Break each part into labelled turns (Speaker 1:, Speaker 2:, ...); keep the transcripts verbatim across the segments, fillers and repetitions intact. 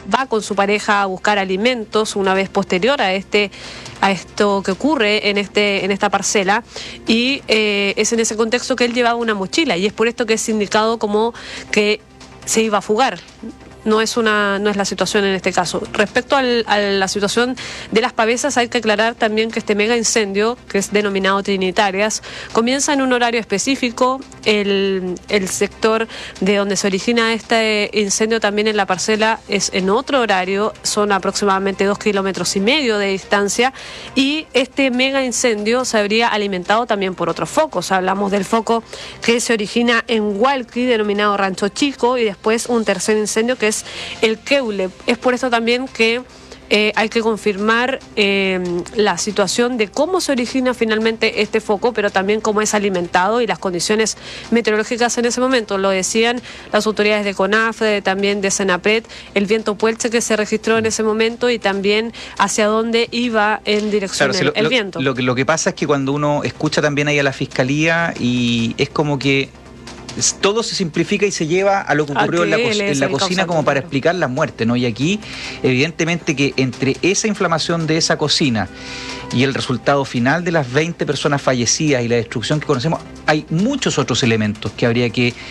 Speaker 1: va con su pareja a buscar alimentos una vez posterior a este a esto que ocurre en este en esta parcela, y eh, es en ese contexto que él llevaba una mochila, y es por esto que es indicado como que se iba a fugar. No es una no es la situación en este caso. Respecto al, a la situación de las pavesas, hay que aclarar también que este mega incendio, que es denominado Trinitarias, comienza en un horario específico. El, el sector de donde se origina este incendio también en la parcela es en otro horario, son aproximadamente dos kilómetros y medio de distancia, y este mega incendio se habría alimentado también por otros focos. Hablamos del foco que se origina en Hualqui, denominado Rancho Chico, y después un tercer incendio que es el Keule. Es por eso también que eh, hay que confirmar eh, la situación de cómo se origina finalmente este foco, pero también cómo es alimentado y las condiciones meteorológicas en ese momento. Lo decían las autoridades de CONAFE, también de Senapred, el viento puelche que se registró en ese momento y también hacia dónde iba en dirección
Speaker 2: claro,
Speaker 1: el,
Speaker 2: si lo,
Speaker 1: el
Speaker 2: lo,
Speaker 1: viento.
Speaker 2: Lo, lo que pasa es que cuando uno escucha también ahí a la Fiscalía, y es como que todo se simplifica y se lleva a lo que ocurrió en la, co en la cocina como para explicar la muerte, ¿no? Y aquí, evidentemente que entre esa inflamación de esa cocina y el resultado final de las veinte personas fallecidas y la destrucción que conocemos, hay muchos otros elementos que habría que eh,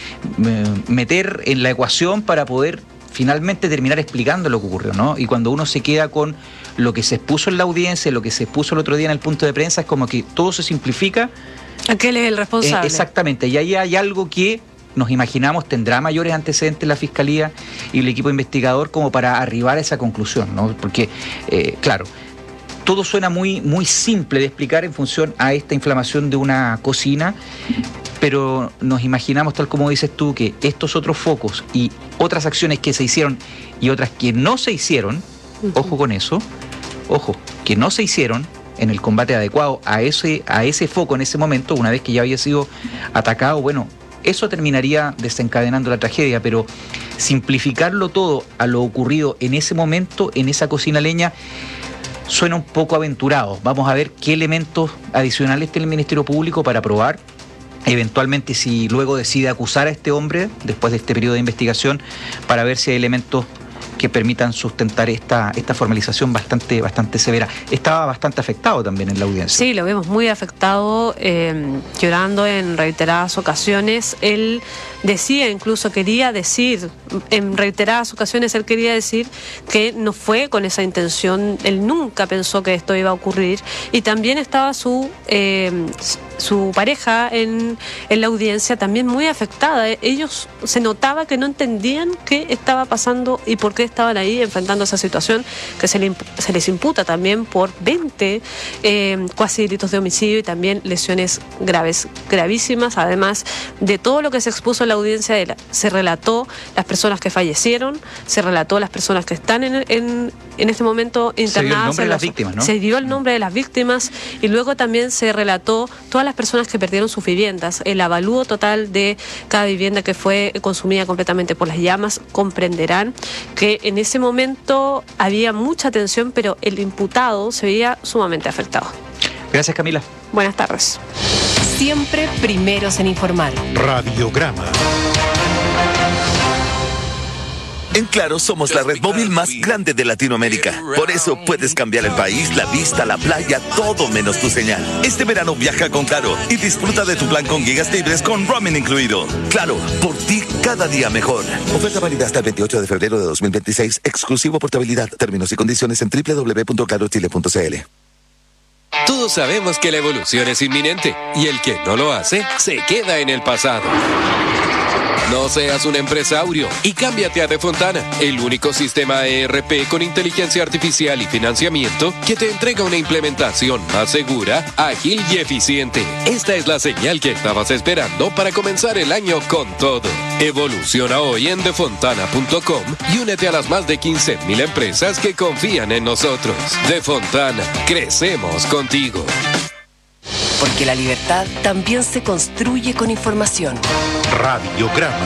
Speaker 2: meter en la ecuación para poder finalmente terminar explicando lo que ocurrió, ¿no? Y cuando uno se queda con lo que se expuso en la audiencia, lo que se expuso el otro día en el punto de prensa, es como que todo se simplifica.
Speaker 1: Aquel es el responsable.
Speaker 2: Eh, exactamente, y ahí hay algo que nos imaginamos tendrá mayores antecedentes la Fiscalía y el equipo investigador como para arribar a esa conclusión, ¿no? Porque, eh, claro, todo suena muy, muy simple de explicar en función a esta inflamación de una cocina, pero nos imaginamos, tal como dices tú, que estos otros focos y otras acciones que se hicieron y otras que no se hicieron, uh-huh. ojo con eso, ojo, que no se hicieron en el combate adecuado a ese, a ese foco en ese momento, una vez que ya había sido atacado, bueno, eso terminaría desencadenando la tragedia, pero simplificarlo todo a lo ocurrido en ese momento, en esa cocina leña, suena un poco aventurado. Vamos a ver qué elementos adicionales tiene el Ministerio Público para probar, eventualmente si luego decide acusar a este hombre, después de este periodo de investigación, para ver si hay elementos que permitan sustentar esta, esta formalización bastante, bastante severa. Estaba bastante afectado también en la audiencia.
Speaker 1: Sí, lo vemos muy afectado, eh, llorando en reiteradas ocasiones. Él decía, incluso quería decir, en reiteradas ocasiones él quería decir que no fue con esa intención, él nunca pensó que esto iba a ocurrir, y también estaba su eh, su pareja en, en la audiencia también muy afectada. Ellos se notaba que no entendían qué estaba pasando y por qué estaban ahí enfrentando esa situación que se, le, se les imputa también por veinte eh, cuasi delitos de homicidio y también lesiones graves, gravísimas, además de todo lo que se expuso en la audiencia. De la, se relató las personas que fallecieron, se relató las personas que están en, en, en este momento internadas.
Speaker 2: Se dio el nombre de las víctimas, ¿no?
Speaker 1: Se dio el nombre de las víctimas, y luego también se relató todas las personas que perdieron sus viviendas, el avalúo total de cada vivienda que fue consumida completamente por las llamas. Comprenderán que en ese momento había mucha tensión, pero el imputado se veía sumamente afectado.
Speaker 2: Gracias, Camila.
Speaker 1: Buenas tardes.
Speaker 3: Siempre primeros en informar.
Speaker 4: Radiograma.
Speaker 5: En Claro somos la red móvil más grande de Latinoamérica. Por eso puedes cambiar el país, la vista, la playa, todo menos tu señal. Este verano viaja con Claro y disfruta de tu plan con gigas libres con roaming incluido. Claro, por ti cada día mejor. Oferta válida hasta el veintiocho de febrero de dos mil veintiséis. Exclusivo portabilidad. Términos y condiciones en doble u doble u doble u punto claro chile punto c l.
Speaker 6: Todos sabemos que la evolución es inminente y el que no lo hace se queda en el pasado. No seas un empresario y cámbiate a Defontana, el único sistema E R P con inteligencia artificial y financiamiento que te entrega una implementación más segura, ágil y eficiente. Esta es la señal que estabas esperando para comenzar el año con todo. Evoluciona hoy en defontana punto com y únete a las más de quince mil empresas que confían en nosotros. Defontana, crecemos contigo.
Speaker 3: Porque la libertad también se construye con información.
Speaker 4: Radiograma.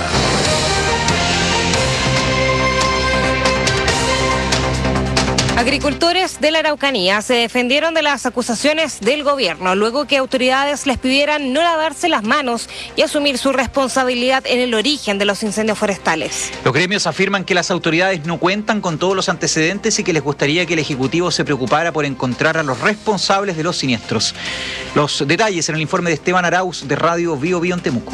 Speaker 7: Agricultores de la Araucanía se defendieron de las acusaciones del gobierno luego que autoridades les pidieran no lavarse las manos y asumir su responsabilidad en el origen de los incendios forestales.
Speaker 2: Los gremios afirman que las autoridades no cuentan con todos los antecedentes y que les gustaría que el Ejecutivo se preocupara por encontrar a los responsables de los siniestros. Los detalles en el informe de Esteban Arauz de Radio Bio Bio en Temuco.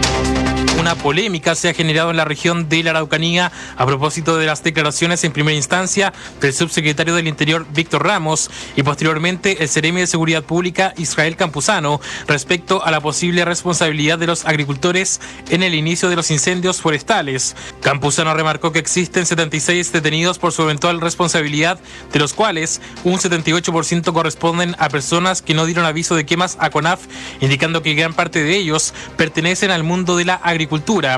Speaker 8: Una polémica se ha generado en la región de la Araucanía a propósito de las declaraciones en primera instancia del subsecretario del Interior Víctor Ramos y posteriormente el Seremi de Seguridad Pública Israel Campuzano respecto a la posible responsabilidad de los agricultores en el inicio de los incendios forestales. Campuzano remarcó que existen setenta y seis detenidos por su eventual responsabilidad, de los cuales un setenta y ocho por ciento corresponden a personas que no dieron aviso de quemas a CONAF, indicando que gran parte de ellos pertenecen al mundo de la agricultura.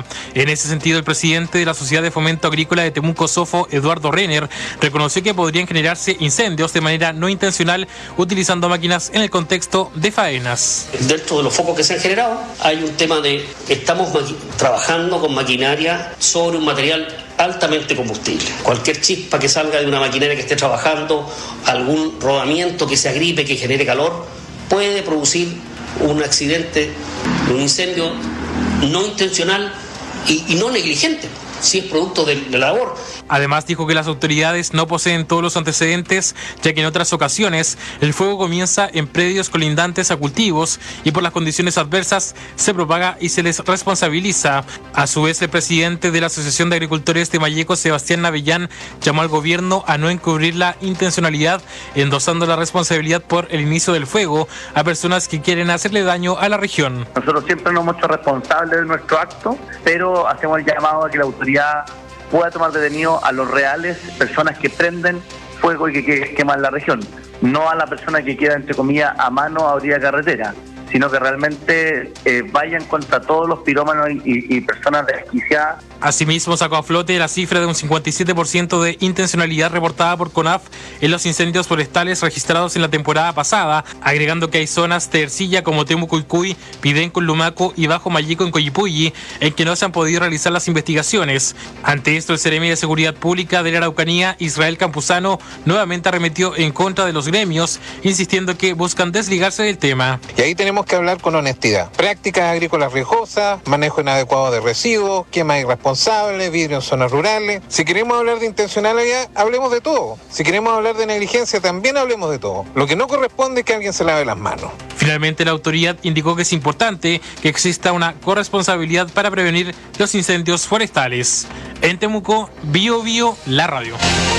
Speaker 8: En ese sentido, el presidente de la Sociedad de Fomento Agrícola de Temuco Sofo, Eduardo Renner, reconoció que podrían generarse incendios de manera no intencional utilizando máquinas en el contexto de faenas.
Speaker 9: Dentro de los focos que se han generado, hay un tema de estamos trabajando con maquinaria sobre un material altamente combustible. Cualquier chispa que salga de una maquinaria que esté trabajando, algún rodamiento que se agripe, que genere calor, puede producir un accidente, un incendio no intencional y, y no negligente, si es producto de, de la labor.
Speaker 8: Además dijo que las autoridades no poseen todos los antecedentes, ya que en otras ocasiones el fuego comienza en predios colindantes a cultivos y por las condiciones adversas se propaga y se les responsabiliza. A su vez, el presidente de la Asociación de Agricultores de Malleco, Sebastián Navellán, llamó al gobierno a no encubrir la intencionalidad, endosando la responsabilidad por el inicio del fuego a personas que quieren hacerle daño a la región.
Speaker 10: Nosotros siempre nos hemos hecho responsables de nuestro acto, pero hacemos el llamado a que la autoridad pueda tomar detenido a los reales personas que prenden fuego y que, que queman la región, no a la persona que queda, entre comillas, a mano a orilla de carretera, sino que realmente eh, vayan contra todos los pirómanos y, y, y personas desquiciadas.
Speaker 8: Asimismo, sacó a flote la cifra de un cincuenta y siete por ciento de intencionalidad reportada por CONAF en los incendios forestales registrados en la temporada pasada, agregando que hay zonas de Ercilla como Temuco-Uycuy, Pidenco en Lumaco y Bajo Malleco en Coyipulli, en que no se han podido realizar las investigaciones. Ante esto, el Seremi de Seguridad Pública de la Araucanía, Israel Campuzano, nuevamente arremetió en contra de los gremios, insistiendo que buscan desligarse del tema.
Speaker 11: Y ahí tenemos que hablar con honestidad. Prácticas agrícolas riesgosas, manejo inadecuado de residuos, quema irresponsable, vidrio en zonas rurales. Si queremos hablar de intencionalidad, hablemos de todo. Si queremos hablar de negligencia, también hablemos de todo. Lo que no corresponde es que alguien se lave las manos.
Speaker 8: Finalmente, la autoridad indicó que es importante que exista una corresponsabilidad para prevenir los incendios forestales. En Temuco, Bio Bio, la radio.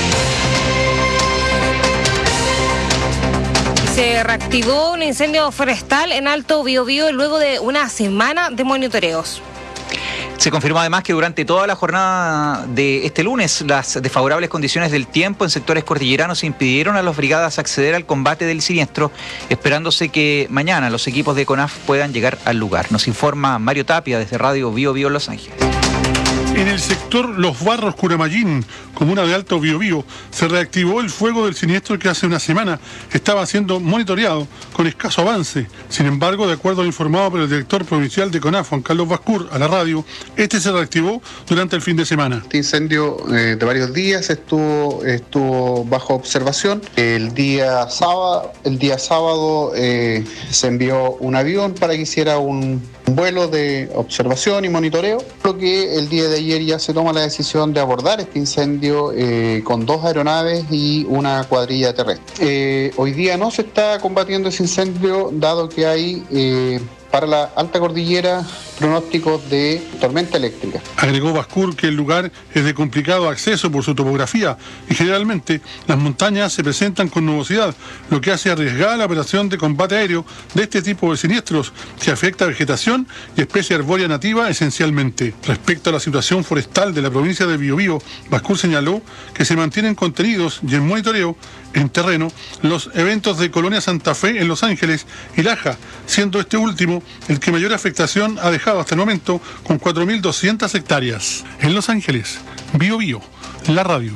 Speaker 7: Se reactivó un incendio forestal en Alto Biobío luego de una semana de monitoreos.
Speaker 2: Se confirmó además que durante toda la jornada de este lunes las desfavorables condiciones del tiempo en sectores cordilleranos impidieron a las brigadas acceder al combate del siniestro, esperándose que mañana los equipos de CONAF puedan llegar al lugar. Nos informa Mario Tapia desde Radio Bio Bio Los Ángeles.
Speaker 12: En el sector Los Barros Curamallín, comuna de Alto Biobío, se reactivó el fuego del siniestro que hace una semana estaba siendo monitoreado con escaso avance. Sin embargo, de acuerdo a lo informado por el director provincial de CONAF, Juan Carlos Bascur, a la radio, este se reactivó durante el fin de semana.
Speaker 13: Este incendio eh, de varios días estuvo, estuvo bajo observación. El día sábado, el día sábado eh, se envió un avión para que hiciera un vuelo de observación y monitoreo, lo que el día de ayer ya se toma la decisión de abordar este incendio eh, con dos aeronaves y una cuadrilla terrestre. Eh, hoy día no se está combatiendo ese incendio, dado que hay eh, para la alta cordillera pronósticos de tormenta eléctrica.
Speaker 12: Agregó Bascur que el lugar es de complicado acceso por su topografía y generalmente las montañas se presentan con nubosidad, lo que hace arriesgada la operación de combate aéreo de este tipo de siniestros que afecta a vegetación y especie arbórea nativa esencialmente. Respecto a la situación forestal de la provincia de Biobío, Bascur señaló que se mantienen contenidos y en monitoreo en terreno los eventos de Colonia Santa Fe en Los Ángeles y Laja, siendo este último el que mayor afectación ha dejado hasta el momento con cuatro mil doscientas hectáreas. En Los Ángeles, Bio Bio, la radio.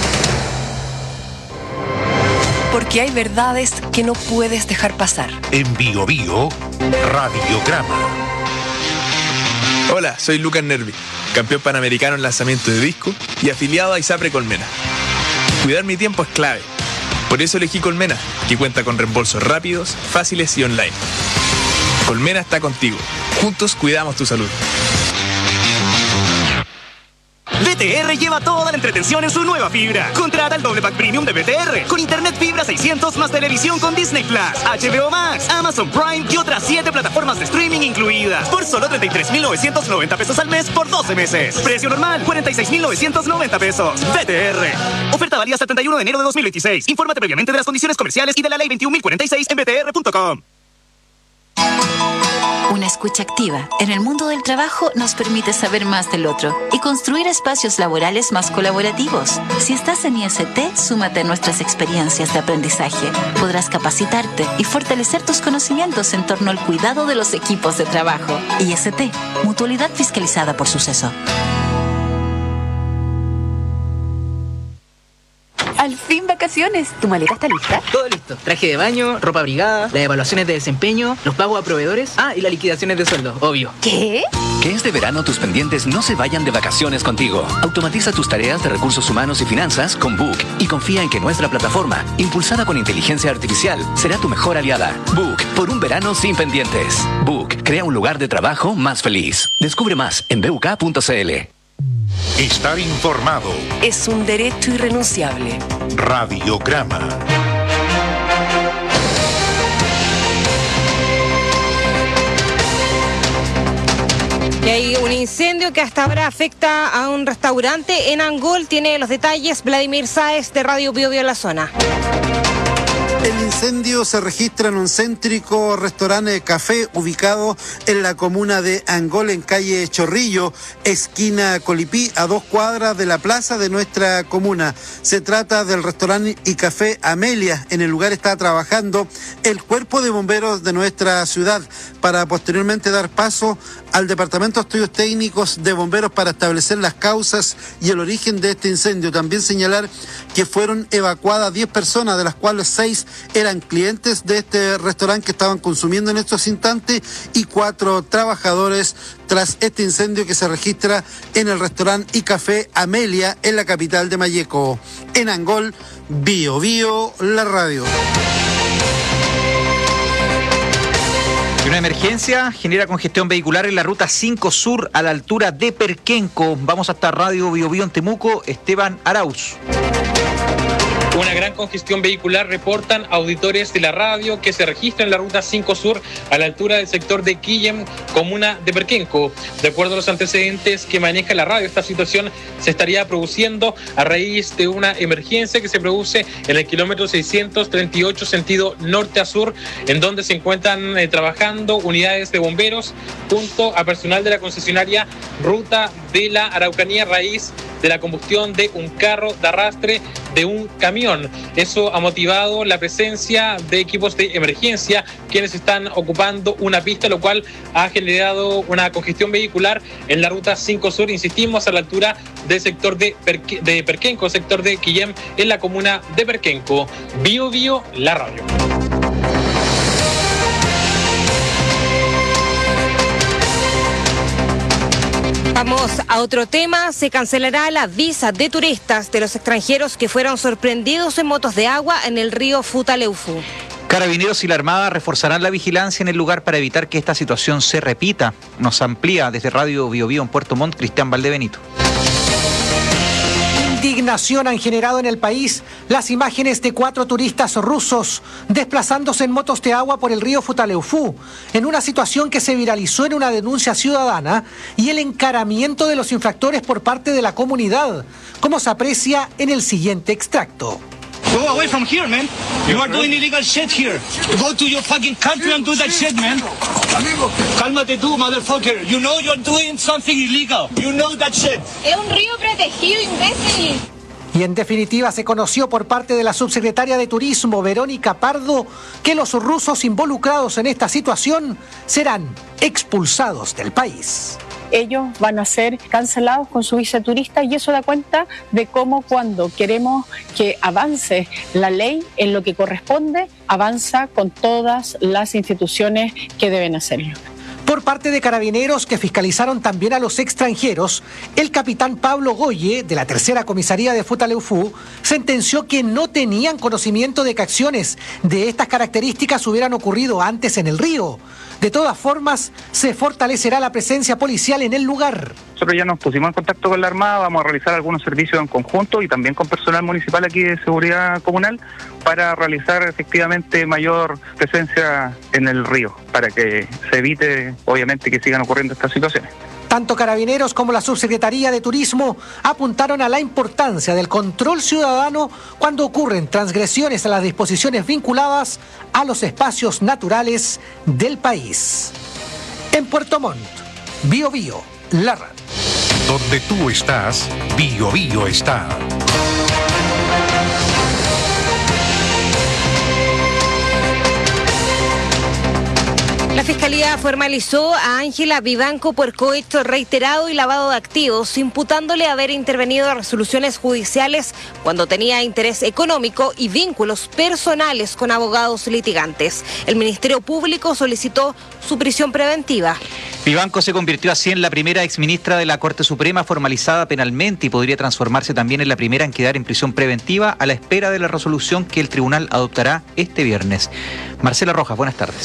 Speaker 3: Porque hay verdades que no puedes dejar pasar.
Speaker 4: En Bio Bio, Radiograma.
Speaker 14: Hola, soy Lucas Nervi, campeón panamericano en lanzamiento de disco y afiliado a ISAPRE Colmena. Cuidar mi tiempo es clave. Por eso elegí Colmena, que cuenta con reembolsos rápidos, fáciles y online. Colmena está contigo. Juntos cuidamos tu salud.
Speaker 15: B T R lleva toda la entretención en su nueva fibra. Contrata el doble pack premium de B T R con internet fibra seiscientos más televisión con Disney Plus, H B O Max, Amazon Prime y otras siete plataformas de streaming incluidas por solo treinta y tres mil novecientos noventa pesos al mes por doce meses. Precio normal cuarenta y seis mil novecientos noventa pesos. B T R. Oferta válida hasta el treinta y uno de enero de dos mil veintiséis. Infórmate previamente de las condiciones comerciales y de la ley veintiún mil cuarenta y seis en b t r punto com.
Speaker 16: Una escucha activa en el mundo del trabajo nos permite saber más del otro y construir espacios laborales más colaborativos. Si estás en I S T, súmate a nuestras experiencias de aprendizaje. Podrás capacitarte y fortalecer tus conocimientos en torno al cuidado de los equipos de trabajo. I S T, mutualidad fiscalizada por Suceso.
Speaker 17: Al fin vacaciones. ¿Tu maleta está lista?
Speaker 18: Todo listo. Traje de baño, ropa abrigada, las evaluaciones de desempeño, los pagos a proveedores. Ah, y las liquidaciones de sueldo, obvio.
Speaker 17: ¿Qué?
Speaker 19: Que este verano tus pendientes no se vayan de vacaciones contigo. Automatiza tus tareas de recursos humanos y finanzas con Book y confía en que nuestra plataforma, impulsada con inteligencia artificial, será tu mejor aliada. Book, por un verano sin pendientes. Book, crea un lugar de trabajo más feliz. Descubre más en b u k punto c l.
Speaker 4: Estar informado
Speaker 3: es un derecho irrenunciable.
Speaker 4: Radiograma.
Speaker 7: Y hay un incendio que hasta ahora afecta a un restaurante en Angol. Tiene los detalles Vladimir Sáez de Radio Bio Bio La Zona.
Speaker 20: El incendio se registra en un céntrico restaurante café ubicado en la comuna de Angol, en calle Chorrillo, esquina Colipí, a dos cuadras de la plaza de nuestra comuna. Se trata del restaurante y café Amelia. En el lugar está trabajando el cuerpo de bomberos de nuestra ciudad para posteriormente dar paso al Departamento de Estudios Técnicos de Bomberos para establecer las causas y el origen de este incendio. También señalar que fueron evacuadas diez personas, de las cuales seis eran clientes de este restaurante que estaban consumiendo en estos instantes y cuatro trabajadores tras este incendio que se registra en el restaurante y café Amelia en la capital de Malleco. En Angol, Bio Bio, la radio.
Speaker 2: Y una emergencia genera congestión vehicular en la ruta cinco Sur a la altura de Perquenco. Vamos hasta Radio Bio Bio en Temuco, Esteban Arauz.
Speaker 8: Una gran congestión vehicular reportan auditores de la radio que se registra en la ruta cinco Sur a la altura del sector de Quillem, comuna de Perquenco. De acuerdo a los antecedentes que maneja la radio, esta situación se estaría produciendo a raíz de una emergencia que se produce en el kilómetro seiscientos treinta y ocho sentido norte a sur, en donde se encuentran eh, trabajando unidades de bomberos junto a personal de la concesionaria Ruta de la Araucanía a raíz de la combustión de un carro de arrastre de un camión. Eso ha motivado la presencia de equipos de emergencia quienes están ocupando una pista, lo cual ha generado una congestión vehicular en la ruta cinco Sur, insistimos, a la altura del sector de, Perque, de Perquenco, sector de Quillem, en la comuna de Perquenco. Bio Bio, la radio.
Speaker 7: Vamos a otro tema. Se cancelará la visa de turistas de los extranjeros que fueron sorprendidos en motos de agua en el río Futaleufú.
Speaker 2: Carabineros y la Armada reforzarán la vigilancia en el lugar para evitar que esta situación se repita. Nos amplía desde Radio Bio Bio en Puerto Montt, Cristian Valdebenito.
Speaker 21: Indignación han generado en el país las imágenes de cuatro turistas rusos desplazándose en motos de agua por el río Futaleufú, en una situación que se viralizó en una denuncia ciudadana y el encaramiento de los infractores por parte de la comunidad, como se aprecia en el siguiente extracto.
Speaker 22: Go away from here, man. You are doing illegal shit here. Go to your fucking country and do that shit, man. Cálmate tú, motherfucker. You know you're doing something illegal. You know that shit.
Speaker 23: Es un río protegido, imbécil.
Speaker 21: Y en definitiva se conoció por parte de la subsecretaria de Turismo, Verónica Pardo, que los rusos involucrados en esta situación serán expulsados del país.
Speaker 24: Ellos van a ser cancelados con su visa turista y eso da cuenta de cómo cuando queremos que avance la ley en lo que corresponde, avanza con todas las instituciones que deben hacerlo.
Speaker 21: Por parte de carabineros que fiscalizaron también a los extranjeros, el capitán Pablo Goye, de la tercera comisaría de Futaleufú, sentenció que no tenían conocimiento de que acciones de estas características hubieran ocurrido antes en el río. De todas formas, se fortalecerá la presencia policial en el lugar.
Speaker 1: Nosotros ya nos pusimos en contacto con la Armada, vamos a realizar algunos servicios en conjunto y también con personal municipal aquí de seguridad comunal para realizar efectivamente mayor presencia en el río, para que se evite obviamente que sigan ocurriendo estas situaciones.
Speaker 21: Tanto Carabineros como la Subsecretaría de Turismo apuntaron a la importancia del control ciudadano cuando ocurren transgresiones a las disposiciones vinculadas a los espacios naturales del país. En Puerto Montt, Bio Bio, la radio.
Speaker 4: Donde tú estás, Bio Bio está.
Speaker 7: La Fiscalía formalizó a Ángela Vivanco por cohecho reiterado y lavado de activos, imputándole haber intervenido en resoluciones judiciales cuando tenía interés económico y vínculos personales con abogados litigantes. El Ministerio Público solicitó su prisión preventiva.
Speaker 2: Vivanco se convirtió así en la primera exministra de la Corte Suprema formalizada penalmente y podría transformarse también en la primera en quedar en prisión preventiva a la espera de la resolución que el tribunal adoptará este viernes. Marcela Rojas, buenas tardes.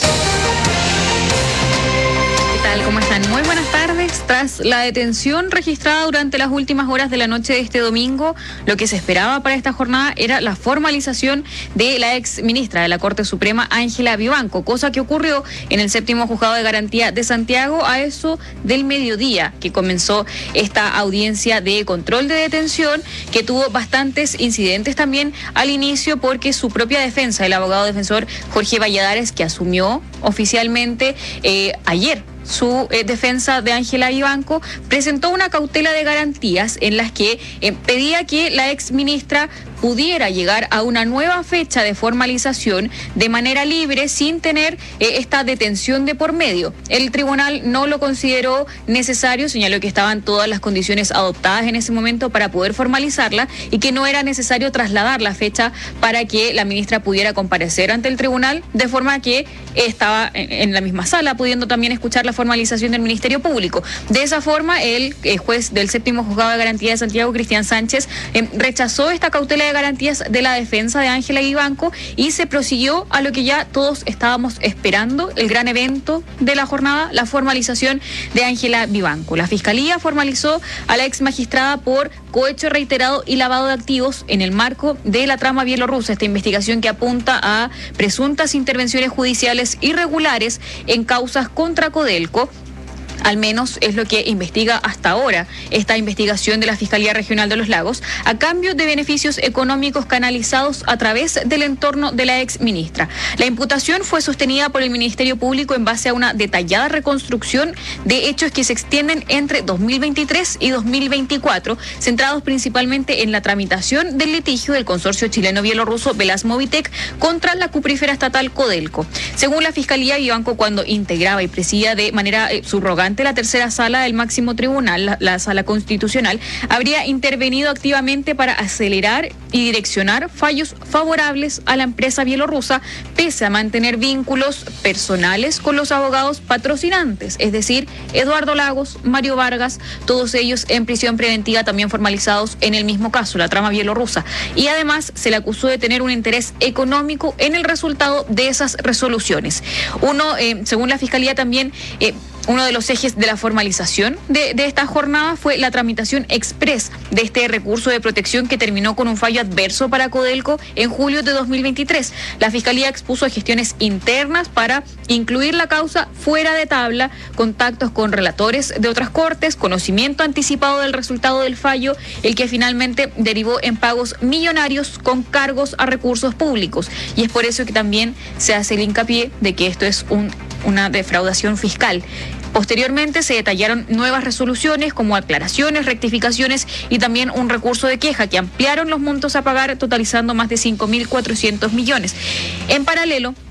Speaker 5: ¿Cómo están? Muy buenas tardes. Tras la detención registrada durante las últimas horas de la noche de este domingo, lo que se esperaba para esta jornada era la formalización de la ex ministra de la Corte Suprema, Ángela Vivanco, cosa que ocurrió en el séptimo juzgado de garantía de Santiago a eso del mediodía, que comenzó esta audiencia de control de detención, que tuvo bastantes incidentes también al inicio, porque su propia defensa, el abogado defensor Jorge Valladares, que asumió oficialmente eh, ayer su eh, defensa de Ángela Vivanco, presentó una cautela de garantías en las que eh, pedía que la ex ministra pudiera llegar a una nueva fecha de formalización de manera libre sin tener eh, esta detención de por medio. El tribunal no lo consideró necesario, señaló que estaban todas las condiciones adoptadas en ese momento para poder formalizarla y que no era necesario trasladar la fecha para que la ministra pudiera comparecer ante el tribunal, de forma que estaba en la misma sala pudiendo también escuchar la formalización del Ministerio Público. De esa forma, el eh, juez del séptimo juzgado de garantía de Santiago, Cristian Sánchez, eh, rechazó esta cautela de garantías de la defensa de Ángela Vivanco y se prosiguió a lo que ya todos estábamos esperando, el gran evento de la jornada, la formalización de Ángela Vivanco. La Fiscalía formalizó a la ex magistrada por cohecho reiterado y lavado de activos en el marco de la trama bielorrusa, esta investigación que apunta a presuntas intervenciones judiciales irregulares en causas contra Codelco. Al menos es lo que investiga hasta ahora esta investigación de la Fiscalía Regional de los Lagos, a cambio de beneficios económicos canalizados a través del entorno de la ex ministra. La imputación fue sostenida por el Ministerio Público en base a una detallada reconstrucción de hechos que se extienden entre dos mil veintitrés y dos mil veinticuatro, centrados principalmente en la tramitación del litigio del consorcio chileno-bielorruso Velasmovitec contra la cuprífera estatal Codelco. Según la Fiscalía, Vivanco, cuando integraba y presidía de manera eh, subrogante la tercera sala del máximo tribunal, la, la sala constitucional, habría intervenido activamente para acelerar y direccionar fallos favorables a la empresa bielorrusa, pese a mantener vínculos personales con los abogados patrocinantes, es decir, Eduardo Lagos, Mario Vargas, todos ellos en prisión preventiva, también formalizados en el mismo caso, la trama bielorrusa. Y además se le acusó de tener un interés económico en el resultado de esas resoluciones. Uno, eh, según la Fiscalía también, eh, uno de los ejes de la formalización de, de esta jornada fue la tramitación express de este recurso de protección que terminó con un fallo adverso para Codelco en julio de dos mil veintitrés. La Fiscalía expuso gestiones internas para incluir la causa fuera de tabla, contactos con relatores de otras cortes, conocimiento anticipado del resultado del fallo, el que finalmente derivó en pagos millonarios con cargos a recursos públicos. Y es por eso que también se hace el hincapié de que esto es un, una defraudación fiscal. Posteriormente se detallaron nuevas resoluciones como aclaraciones, rectificaciones y también un recurso de queja que ampliaron los montos a pagar, totalizando más de cinco mil cuatrocientos millones. En paralelo,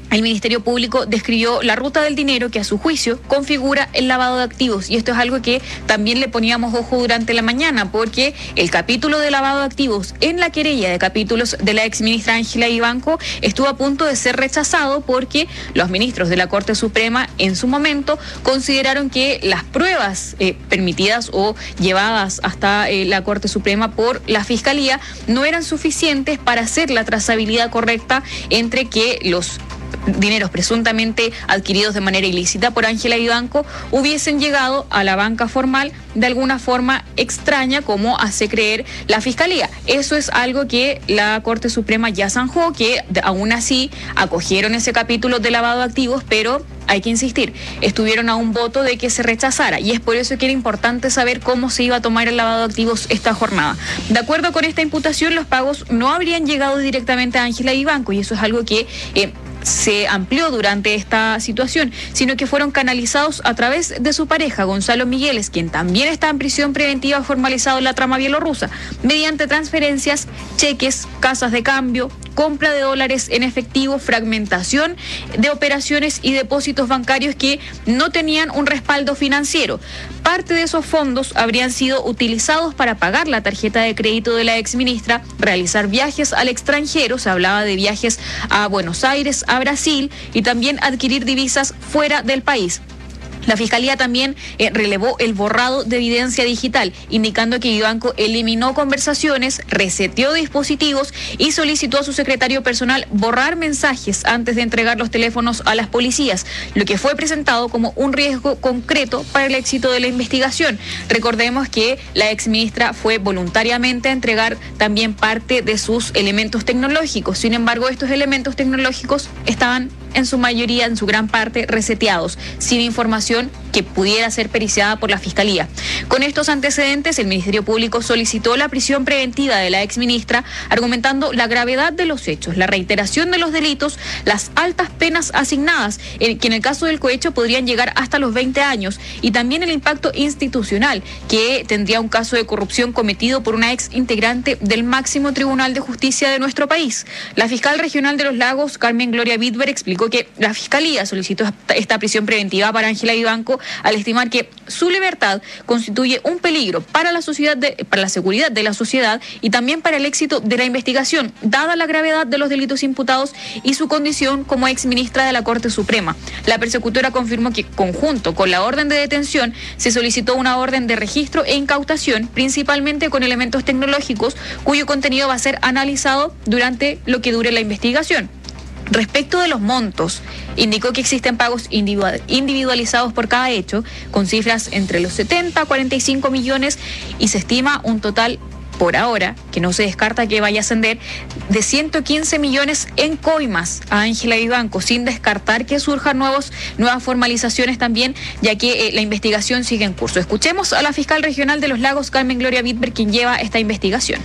Speaker 5: el Ministerio Público describió la ruta del dinero que a su juicio configura el lavado de activos, y esto es algo que también le poníamos ojo durante la mañana, porque el capítulo de lavado de activos en la querella de capítulos de la exministra Ángela Vivanco estuvo a punto de ser rechazado porque los ministros de la Corte Suprema en su momento consideraron que las pruebas eh, permitidas o llevadas hasta eh, la Corte Suprema por la Fiscalía no eran suficientes para hacer la trazabilidad correcta entre que los dineros presuntamente adquiridos de manera ilícita por Ángela Vivanco hubiesen llegado a la banca formal de alguna forma extraña, como hace creer la Fiscalía. Eso es algo que la Corte Suprema ya zanjó, que aún así acogieron ese capítulo de lavado de activos, pero hay que insistir, estuvieron a un voto de que se rechazara, y es por eso que era importante saber cómo se iba a tomar el lavado de activos esta jornada. De acuerdo con esta imputación, los pagos no habrían llegado directamente a Ángela Vivanco, y eso es algo que eh, se amplió durante esta situación, sino que fueron canalizados a través de su pareja, Gonzalo Migueles, quien también está en prisión preventiva formalizado en la trama bielorrusa, mediante transferencias, cheques, casas de cambio, compra de dólares en efectivo, fragmentación de operaciones y depósitos bancarios que no tenían un respaldo financiero. Parte de esos fondos habrían sido utilizados para pagar la tarjeta de crédito de la exministra, realizar viajes al extranjero, se hablaba de viajes a Buenos Aires, a Brasil, y también adquirir divisas fuera del país. La Fiscalía también eh, relevó el borrado de evidencia digital, indicando que Vivanco eliminó conversaciones, reseteó dispositivos y solicitó a su secretario personal borrar mensajes antes de entregar los teléfonos a las policías, lo que fue presentado como un riesgo concreto para el éxito de la investigación. Recordemos que la exministra fue voluntariamente a entregar también parte de sus elementos tecnológicos. Sin embargo, estos elementos tecnológicos estaban en su mayoría, en su gran parte, reseteados, sin información que pudiera ser periciada por la Fiscalía. Con estos antecedentes, el Ministerio Público solicitó la prisión preventiva de la exministra, argumentando la gravedad de los hechos, la reiteración de los delitos, las altas penas asignadas, que en el caso del cohecho podrían llegar hasta los veinte años, y también el impacto institucional que tendría un caso de corrupción cometido por una ex integrante del máximo Tribunal de Justicia de nuestro país. La fiscal regional de Los Lagos, Carmen Gloria Bitber, explicó que la Fiscalía solicitó esta prisión preventiva para Ángela Vivanco al estimar que su libertad constituye un peligro para la sociedad, de, para la seguridad de la sociedad y también para el éxito de la investigación, dada la gravedad de los delitos imputados y su condición como exministra de la Corte Suprema. La persecutora confirmó que, conjunto con la orden de detención, se solicitó una orden de registro e incautación, principalmente con elementos tecnológicos, cuyo contenido va a ser analizado durante lo que dure la investigación. Respecto de los montos, indicó que existen pagos individualizados por cada hecho, con cifras entre los setenta a cuarenta y cinco millones, y se estima un total, por ahora, que no se descarta que vaya a ascender, de ciento quince millones en coimas a Ángela Vivanco, sin descartar que surjan nuevos, nuevas formalizaciones también, ya que eh, la investigación sigue en curso. Escuchemos a la fiscal regional de Los Lagos, Carmen Gloria Bitber, quien lleva esta investigación.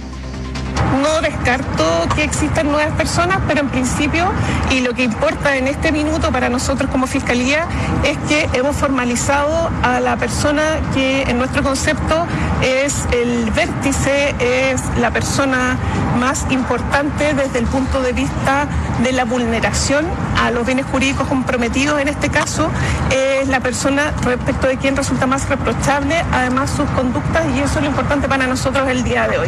Speaker 6: No descarto que existan nuevas personas, pero en principio, y lo que importa en este minuto para nosotros como Fiscalía, es que hemos formalizado a la persona que en nuestro concepto es el vértice, es la persona más importante desde el punto de vista de la vulneración a los bienes jurídicos comprometidos. En este caso, es la persona respecto de quien resulta más reprochable, además sus conductas, y eso es lo importante para nosotros el día de hoy.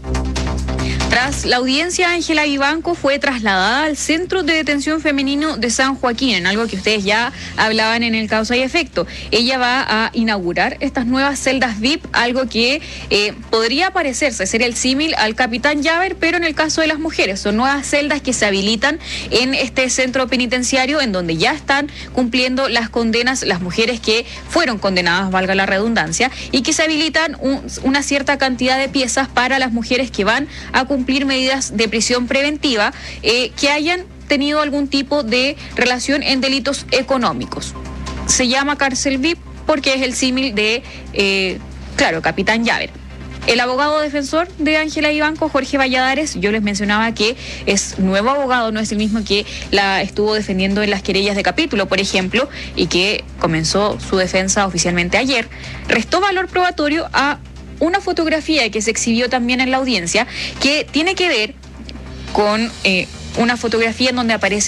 Speaker 5: Tras la audiencia, Ángela Vivanco fue trasladada al Centro de Detención Femenino de San Joaquín, en algo que ustedes ya hablaban en el Causa y Efecto. Ella va a inaugurar estas nuevas celdas V I P, algo que eh, podría parecerse ser el símil al Capitán Llaver, pero en el caso de las mujeres. Son nuevas celdas que se habilitan en este centro penitenciario, en donde ya están cumpliendo las condenas las mujeres que fueron condenadas, valga la redundancia, y que se habilitan un, una cierta cantidad de piezas para las mujeres que van a cumplir cumplir medidas de prisión preventiva eh, que hayan tenido algún tipo de relación en delitos económicos. Se llama cárcel V I P porque es el símil de, eh, claro, Capitán Llaver. El abogado defensor de Ángela Vivanco, Jorge Valladares, yo les mencionaba que es nuevo abogado, no es el mismo que la estuvo defendiendo en las querellas de capítulo, por ejemplo, y que comenzó su defensa oficialmente ayer, restó valor probatorio a una fotografía que se exhibió también en la audiencia, que tiene que ver con eh, una fotografía en donde aparecen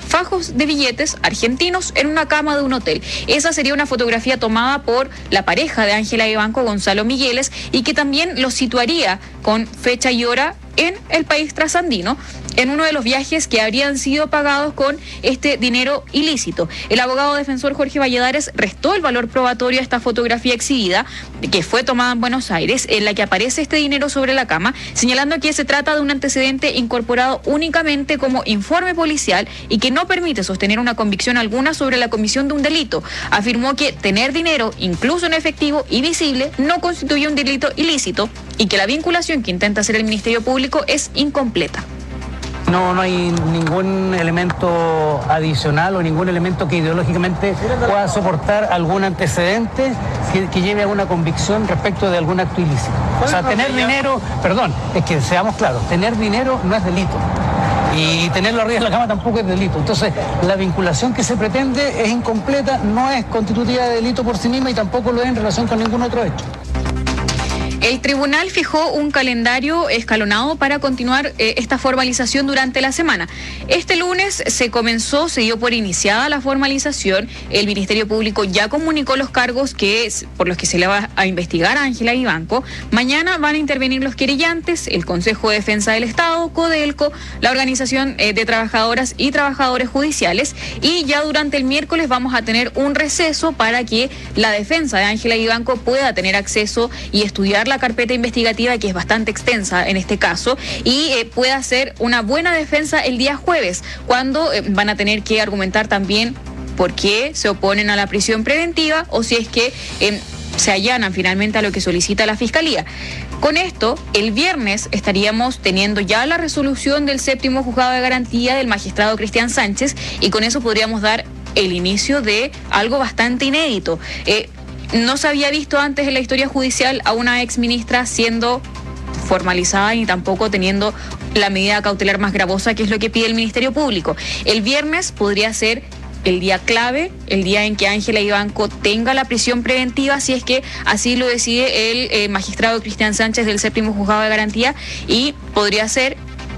Speaker 5: fajos de billetes argentinos en una cama de un hotel. Esa sería una fotografía tomada por la pareja de Ángela Vivanco, Gonzalo Migueles, y que también lo situaría con fecha y hora en el país trasandino, en uno de los viajes que habrían sido pagados con este dinero ilícito. El abogado defensor Jorge Valladares restó el valor probatorio a esta fotografía exhibida, que fue tomada en Buenos Aires, en la que aparece este dinero sobre la cama, señalando que se trata de un antecedente incorporado únicamente como informe policial y que no permite sostener una convicción alguna sobre la comisión de un delito. Afirmó que tener dinero, incluso en efectivo y visible, no constituye un delito ilícito y que la vinculación que intenta hacer el Ministerio Público es incompleta.
Speaker 9: No, no hay ningún elemento adicional o ningún elemento que ideológicamente pueda soportar algún antecedente que, que lleve a una convicción respecto de algún acto ilícito. O sea, tener dinero, perdón, es que seamos claros, tener dinero no es delito. Y tenerlo arriba de la cama tampoco es delito. Entonces, la vinculación que se pretende es incompleta, no es constitutiva de delito por sí misma y tampoco lo es en relación con ningún otro hecho.
Speaker 5: El tribunal fijó un calendario escalonado para continuar eh, esta formalización durante la semana. Este lunes se comenzó, se dio por iniciada la formalización. El Ministerio Público ya comunicó los cargos que por los que se le va a investigar a Ángela Vivanco. Mañana van a intervenir los querellantes, el Consejo de Defensa del Estado, Codelco, la Organización eh, de Trabajadoras y Trabajadores Judiciales, y ya durante el miércoles vamos a tener un receso para que la defensa de Ángela Vivanco pueda tener acceso y estudiar la carpeta investigativa, que es bastante extensa en este caso, y eh, pueda hacer una buena defensa el día jueves, cuando eh, van a tener que argumentar también por qué se oponen a la prisión preventiva o si es que eh, se allanan finalmente a lo que solicita la Fiscalía. Con esto, el viernes estaríamos teniendo ya la resolución del séptimo juzgado de garantía del magistrado Cristian Sánchez, y con eso podríamos dar el inicio de algo bastante inédito. Eh, No se había visto antes en la historia judicial a una ex ministra siendo formalizada y tampoco teniendo la medida cautelar más gravosa, que es lo que pide el Ministerio Público. El viernes podría ser el día clave, el día en que Ángela Vivanco tenga la prisión preventiva, si es que así lo decide el eh, magistrado Cristian Sánchez del séptimo juzgado de garantía, y podría ser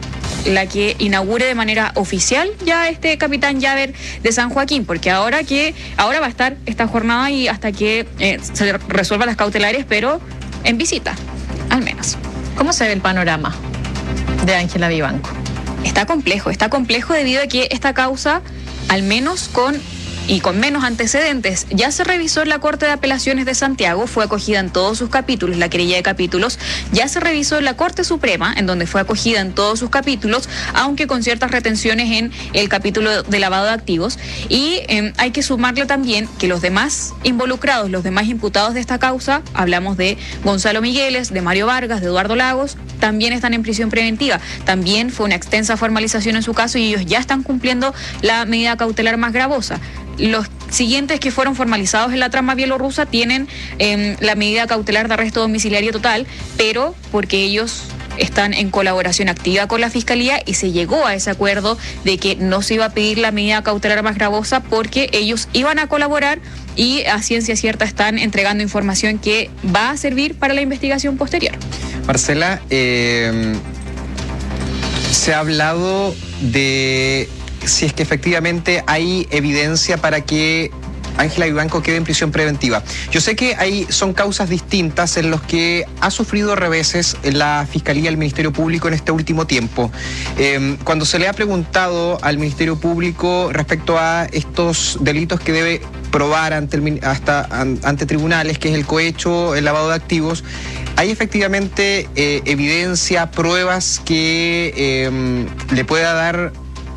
Speaker 5: la que inaugure de manera oficial ya este capitán Llaver de San Joaquín, porque ahora que ahora va a estar esta jornada y hasta que eh, se resuelvan las cautelares, pero en visita, al menos.
Speaker 10: ¿Cómo se ve el panorama de Ángela Vivanco?
Speaker 5: Está complejo, está complejo debido a que esta causa, al menos con y con menos antecedentes, ya se revisó en la Corte de Apelaciones de Santiago, fue acogida en todos sus capítulos, la querella de capítulos, ya se revisó en la Corte Suprema, en donde fue acogida en todos sus capítulos, aunque con ciertas retenciones en el capítulo de lavado de activos, y eh, hay que sumarle también que los demás involucrados, los demás imputados de esta causa, hablamos de Gonzalo Migueles, de Mario Vargas, de Eduardo Lagos, también están en prisión preventiva. También fue una extensa formalización en su caso y ellos ya están cumpliendo la medida cautelar más gravosa. Los siguientes que fueron formalizados en la trama bielorrusa tienen eh, la medida cautelar de arresto domiciliario total, pero porque ellos están en colaboración activa con la Fiscalía y se llegó a ese acuerdo de que no se iba a pedir la medida cautelar más gravosa porque ellos iban a colaborar y a ciencia cierta están entregando información que va a servir para la investigación posterior.
Speaker 11: Marcela, eh, se ha hablado de si es que efectivamente hay evidencia para que Ángela Vivanco quede en prisión preventiva. Yo sé que hay, son causas distintas en los que ha sufrido reveses la Fiscalía y el Ministerio Público en este último tiempo. Eh, cuando se le ha preguntado al Ministerio Público respecto a estos delitos que debe probar ante, el, hasta, ante tribunales, que es el cohecho, el lavado de activos, ¿hay efectivamente eh, evidencia, pruebas que eh, le pueda dar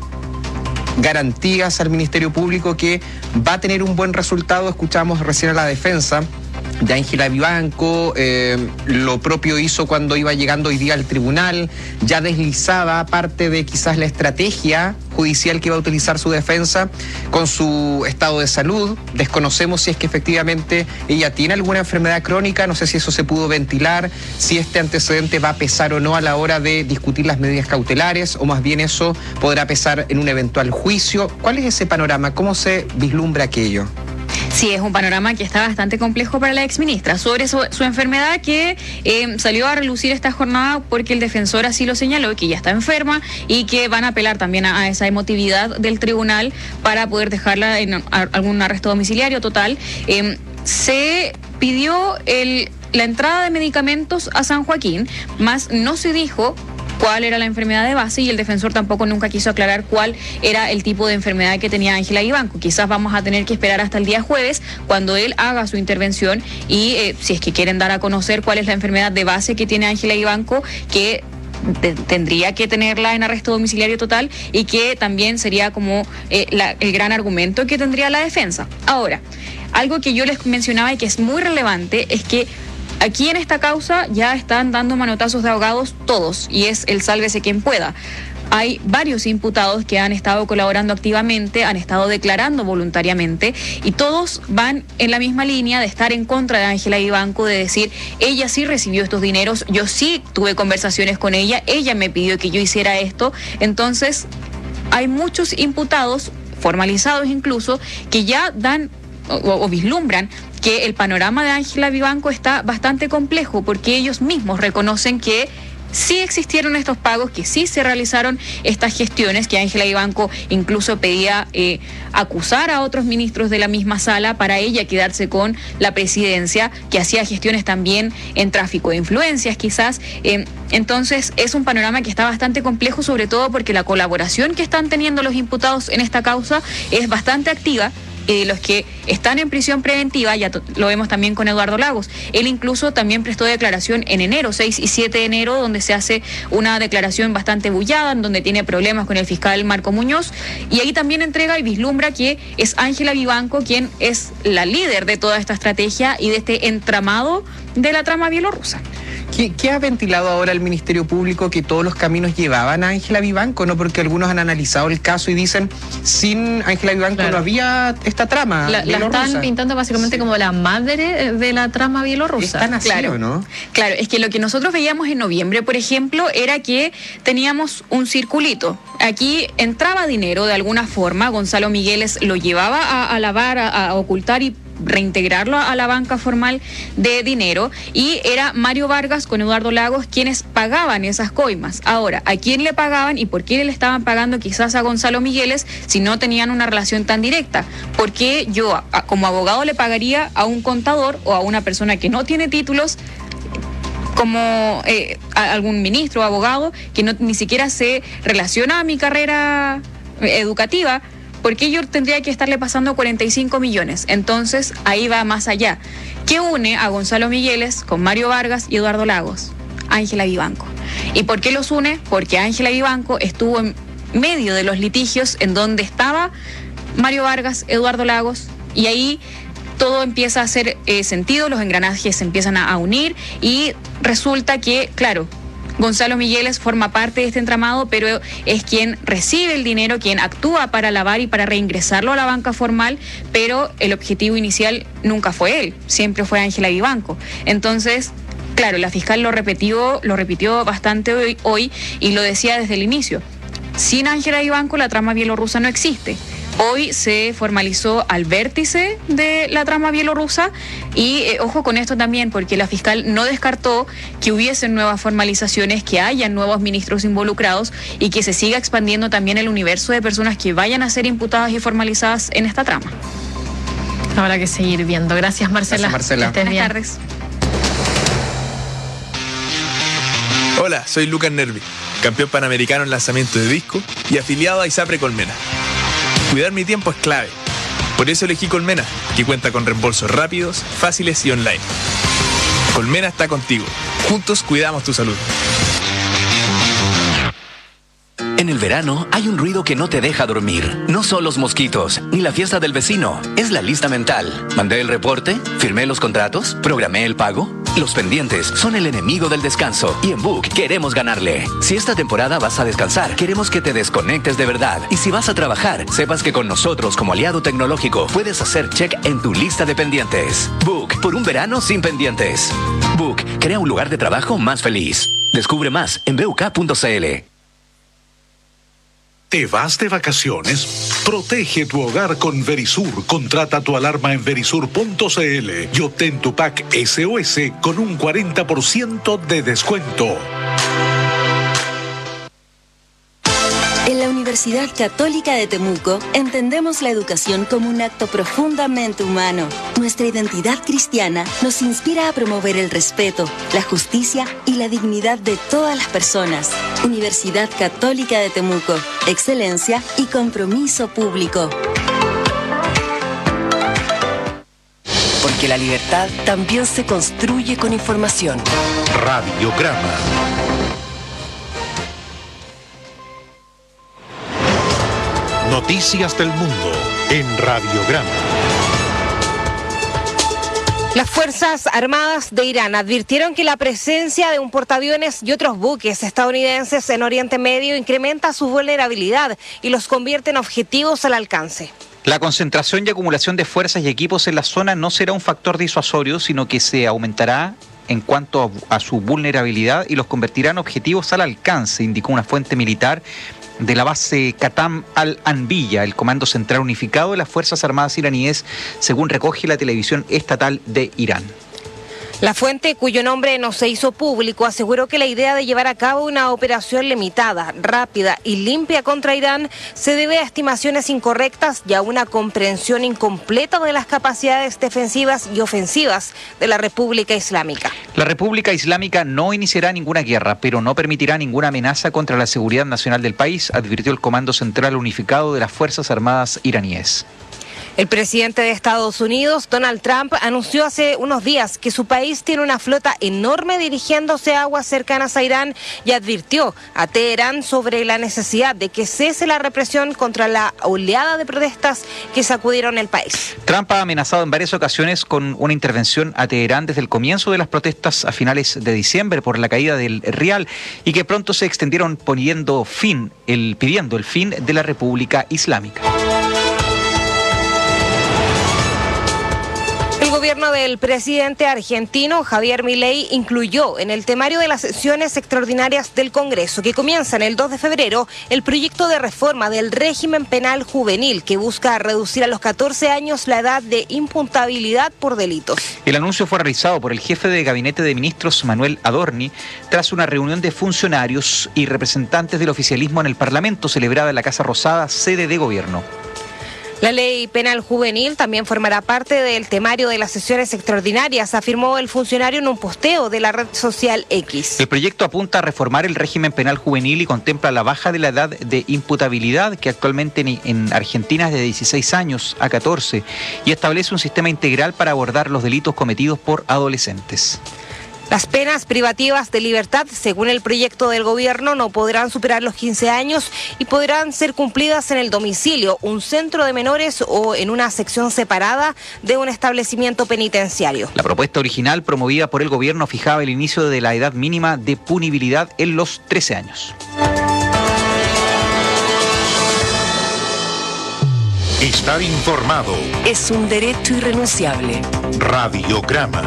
Speaker 11: garantías al Ministerio Público que va a tener un buen resultado? Escuchamos recién a la defensa de Ángela Vivanco, eh, lo propio hizo cuando iba llegando hoy día al tribunal, ya deslizaba parte de quizás la estrategia judicial que iba a utilizar su defensa con su estado de salud. Desconocemos si es que efectivamente ella tiene alguna enfermedad crónica, no sé si eso se pudo ventilar, si este antecedente va a pesar o no a la hora de discutir las medidas cautelares, o más bien eso podrá pesar en un eventual juicio. ¿Cuál es ese panorama? ¿Cómo se vislumbra aquello?
Speaker 5: Sí, es un panorama que está bastante complejo para la exministra. Sobre su, su enfermedad que eh, salió a relucir esta jornada porque el defensor así lo señaló, que ya está enferma y que van a apelar también a, a esa emotividad del tribunal para poder dejarla en a, algún arresto domiciliario total. Eh, se pidió el, la entrada de medicamentos a San Joaquín, más no se dijo cuál era la enfermedad de base y el defensor tampoco nunca quiso aclarar cuál era el tipo de enfermedad que tenía Ángela Vivanco. Quizás vamos a tener que esperar hasta el día jueves cuando él haga su intervención y eh, si es que quieren dar a conocer cuál es la enfermedad de base que tiene Ángela Vivanco, que de, tendría que tenerla en arresto domiciliario total y que también sería como eh, la, el gran argumento que tendría la defensa. Ahora, algo que yo les mencionaba y que es muy relevante es que aquí en esta causa ya están dando manotazos de ahogados todos, y es el sálvese quien pueda. Hay varios imputados que han estado colaborando activamente, han estado declarando voluntariamente, y todos van en la misma línea de estar en contra de Ángela Vivanco, de decir, ella sí recibió estos dineros, yo sí tuve conversaciones con ella, ella me pidió que yo hiciera esto. Entonces, hay muchos imputados, formalizados incluso, que ya dan o, o vislumbran que el panorama de Ángela Vivanco está bastante complejo, porque ellos mismos reconocen que sí existieron estos pagos, que sí se realizaron estas gestiones, que Ángela Vivanco incluso pedía eh, acusar a otros ministros de la misma sala para ella quedarse con la presidencia, que hacía gestiones también en tráfico de influencias quizás. Eh, entonces es un panorama que está bastante complejo, sobre todo porque la colaboración que están teniendo los imputados en esta causa es bastante activa. Eh, los que están en prisión preventiva, ya lo vemos también con Eduardo Lagos. Él incluso también prestó declaración en enero, seis y siete de enero, donde se hace una declaración bastante bullada, en donde tiene problemas con el fiscal Marco Muñoz, y ahí también entrega y vislumbra que es Ángela Vivanco quien es la líder de toda esta estrategia y de este entramado de la trama bielorrusa.
Speaker 11: ¿Qué, ¿Qué ha ventilado ahora el Ministerio Público? Que todos los caminos llevaban a Ángela Vivanco, ¿no? Porque algunos han analizado el caso y dicen, sin Ángela Vivanco claro. no había esta trama.
Speaker 10: La, la están pintando básicamente sí. como la madre de la trama bielorrusa.
Speaker 11: Están así,
Speaker 5: claro,
Speaker 11: ¿no?
Speaker 5: Claro, es que lo que nosotros veíamos en noviembre, por ejemplo, era que teníamos un circulito. Aquí entraba dinero de alguna forma, Gonzalo Migueles lo llevaba a, a lavar, a, a ocultar y reintegrarlo a la banca formal de dinero, y era Mario Vargas con Eduardo Lagos quienes pagaban esas coimas. Ahora, ¿a quién le pagaban y por qué le estaban pagando quizás a Gonzalo Migueles si no tenían una relación tan directa? Porque yo a, como abogado le pagaría a un contador o a una persona que no tiene títulos, como eh, a algún ministro o abogado que no ni siquiera se relaciona a mi carrera educativa? ¿Por qué yo tendría que estarle pasando cuarenta y cinco millones? Entonces, ahí va más allá. ¿Qué une a Gonzalo Migueles con Mario Vargas y Eduardo Lagos? Ángela Vivanco. ¿Y por qué los une? Porque Ángela Vivanco estuvo en medio de los litigios en donde estaba Mario Vargas, Eduardo Lagos, y ahí todo empieza a hacer eh, sentido, los engranajes se empiezan a, a unir, y resulta que, claro, Gonzalo Migueles forma parte de este entramado, pero es quien recibe el dinero, quien actúa para lavar y para reingresarlo a la banca formal, pero el objetivo inicial nunca fue él, siempre fue Ángela Vivanco. Entonces, claro, la fiscal lo repitió, lo repitió bastante hoy, hoy y lo decía desde el inicio. Sin Ángela Vivanco la trama bielorrusa no existe. Hoy se formalizó al vértice de la trama bielorrusa y eh, ojo con esto también, porque la fiscal no descartó que hubiesen nuevas formalizaciones, que hayan nuevos ministros involucrados y que se siga expandiendo también el universo de personas que vayan a ser imputadas y formalizadas en esta trama.
Speaker 10: Habrá que seguir viendo. Gracias, Marcela.
Speaker 11: Gracias, Marcela.
Speaker 10: Que estés bien.
Speaker 5: Buenas tardes.
Speaker 12: Hola, soy Lucas Nervi, campeón panamericano en lanzamiento de disco y afiliado a ISAPRE Colmena. Cuidar mi tiempo es clave. Por eso elegí Colmena, que cuenta con reembolsos rápidos, fáciles y online. Colmena está contigo. Juntos cuidamos tu salud.
Speaker 19: En el verano hay un ruido que no te deja dormir. No son los mosquitos, ni la fiesta del vecino. Es la lista mental. ¿Mandé el reporte? ¿Firmé los contratos? ¿Programé el pago? Los pendientes son el enemigo del descanso. Y en Book queremos ganarle. Si esta temporada vas a descansar, queremos que te desconectes de verdad. Y si vas a trabajar, sepas que con nosotros como aliado tecnológico puedes hacer check en tu lista de pendientes. Book, por un verano sin pendientes. Book, crea un lugar de trabajo más feliz. Descubre más en b u k punto c l.
Speaker 4: ¿Te vas de vacaciones?
Speaker 13: Protege tu hogar con Verisur. Contrata tu alarma en verisur punto c l y obtén tu pack S O S con un cuarenta por ciento de descuento.
Speaker 14: En la Universidad Católica de Temuco entendemos la educación como un acto profundamente humano. Nuestra identidad cristiana nos inspira a promover el respeto, la justicia y la dignidad de todas las personas. Universidad Católica de Temuco, excelencia y compromiso público.
Speaker 3: Porque la libertad también se construye con información.
Speaker 4: Radiograma. Noticias del mundo en Radiograma.
Speaker 7: Las Fuerzas Armadas de Irán advirtieron que la presencia de un portaaviones y otros buques estadounidenses en Oriente Medio incrementa su vulnerabilidad y los convierte en objetivos al alcance.
Speaker 2: La concentración y acumulación de fuerzas y equipos en la zona no será un factor disuasorio, sino que se aumentará en cuanto a, a su vulnerabilidad y los convertirá en objetivos al alcance, indicó una fuente militar de la base Qatam al-Anbiya, el Comando Central Unificado de las Fuerzas Armadas iraníes, según recoge la televisión estatal de Irán.
Speaker 7: La fuente, cuyo nombre no se hizo público, aseguró que la idea de llevar a cabo una operación limitada, rápida y limpia contra Irán se debe a estimaciones incorrectas y a una comprensión incompleta de las capacidades defensivas y ofensivas de la República Islámica.
Speaker 2: La República Islámica no iniciará ninguna guerra, pero no permitirá ninguna amenaza contra la seguridad nacional del país, advirtió el Comando Central Unificado de las Fuerzas Armadas iraníes.
Speaker 7: El presidente de Estados Unidos, Donald Trump, anunció hace unos días que su país tiene una flota enorme dirigiéndose a aguas cercanas a Irán y advirtió a Teherán sobre la necesidad de que cese la represión contra la oleada de protestas que sacudieron el país.
Speaker 2: Trump ha amenazado en varias ocasiones con una intervención a Teherán desde el comienzo de las protestas a finales de diciembre por la caída del rial y que pronto se extendieron poniendo fin, el, pidiendo el fin de la República Islámica.
Speaker 7: El gobierno del presidente argentino Javier Milei incluyó en el temario de las sesiones extraordinarias del Congreso, que comienzan el dos de febrero, el proyecto de reforma del régimen penal juvenil que busca reducir a los catorce años la edad de imputabilidad por delitos.
Speaker 2: El anuncio fue realizado por el jefe de Gabinete de Ministros, Manuel Adorni, tras una reunión de funcionarios y representantes del oficialismo en el Parlamento celebrada en la Casa Rosada, sede de gobierno.
Speaker 7: La ley penal juvenil también formará parte del temario de las sesiones extraordinarias, afirmó el funcionario en un posteo de la red social X.
Speaker 2: El proyecto apunta a reformar el régimen penal juvenil y contempla la baja de la edad de imputabilidad, que actualmente en Argentina es de dieciséis años a catorce, y establece un sistema integral para abordar los delitos cometidos por adolescentes.
Speaker 7: Las penas privativas de libertad, según el proyecto del gobierno, no podrán superar los quince años y podrán ser cumplidas en el domicilio, un centro de menores o en una sección separada de un establecimiento penitenciario.
Speaker 2: La propuesta original promovida por el gobierno fijaba el inicio de la edad mínima de punibilidad en los trece años.
Speaker 4: Estar informado
Speaker 3: es un derecho irrenunciable.
Speaker 4: Radiograma.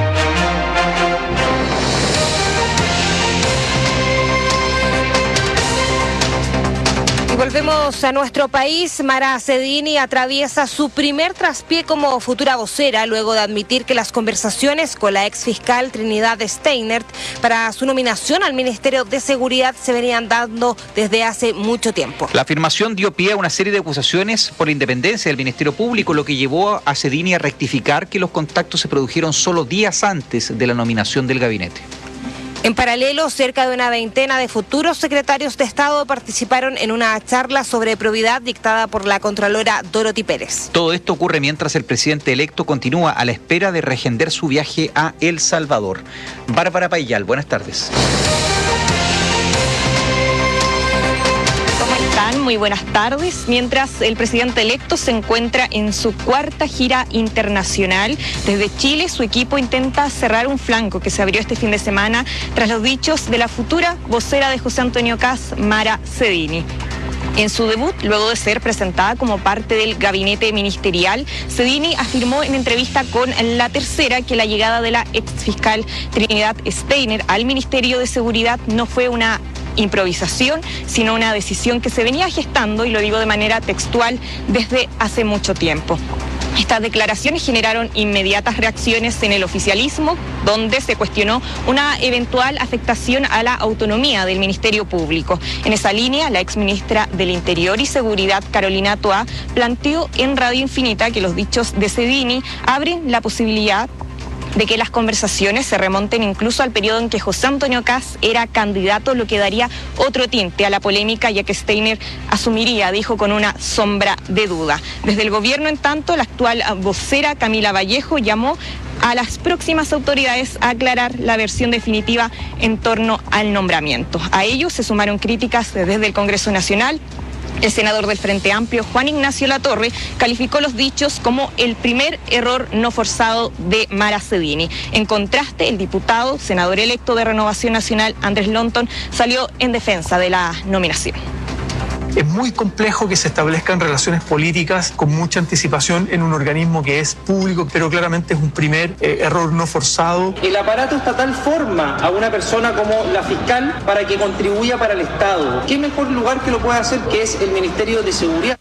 Speaker 7: Volvemos a nuestro país. Mara Cedini atraviesa su primer traspié como futura vocera luego de admitir que las conversaciones con la ex fiscal Trinidad Steinert para su nominación al Ministerio de Seguridad se venían dando desde hace mucho tiempo.
Speaker 2: La afirmación dio pie a una serie de acusaciones por la independencia del Ministerio Público, lo que llevó a Cedini a rectificar que los contactos se produjeron solo días antes de la nominación del gabinete.
Speaker 7: En paralelo, cerca de una veintena de futuros secretarios de Estado participaron en una charla sobre probidad dictada por la contralora Dorothy Pérez.
Speaker 2: Todo esto ocurre mientras el presidente electo continúa a la espera de reagendar su viaje a El Salvador. Bárbara Payal, buenas tardes.
Speaker 15: Muy buenas tardes. Mientras el presidente electo se encuentra en su cuarta gira internacional, desde Chile su equipo intenta cerrar un flanco que se abrió este fin de semana tras los dichos de la futura vocera de José Antonio Kast, Mara Cedini. En su debut, luego de ser presentada como parte del gabinete ministerial, Cedini afirmó en entrevista con La Tercera que la llegada de la exfiscal Trinidad Steiner al Ministerio de Seguridad no fue una improvisación, sino una decisión que se venía gestando, y lo digo de manera textual, desde hace mucho tiempo. Estas declaraciones generaron inmediatas reacciones en el oficialismo, donde se cuestionó una eventual afectación a la autonomía del Ministerio Público. En esa línea, la exministra del Interior y Seguridad, Carolina Toá, planteó en Radio Infinita que los dichos de Cedini abren la posibilidad de que las conversaciones se remonten incluso al periodo en que José Antonio Kast era candidato, lo que daría otro tinte a la polémica, ya que Steiner asumiría, dijo, con una sombra de duda. Desde el gobierno, en tanto, la actual vocera Camila Vallejo llamó a las próximas autoridades a aclarar la versión definitiva en torno al nombramiento. A ello se sumaron críticas desde el Congreso Nacional. El senador del Frente Amplio, Juan Ignacio Latorre, calificó los dichos como el primer error no forzado de Mara Cedini. En contraste, el diputado, senador electo de Renovación Nacional, Andrés Lonton, salió en defensa de la nominación.
Speaker 16: Es muy complejo que se establezcan relaciones políticas con mucha anticipación en un organismo que es público, pero claramente es un primer eh, error no forzado.
Speaker 17: El aparato estatal forma a una persona como la fiscal para que contribuya para el Estado. ¿Qué mejor lugar que lo pueda hacer que es el Ministerio de Seguridad?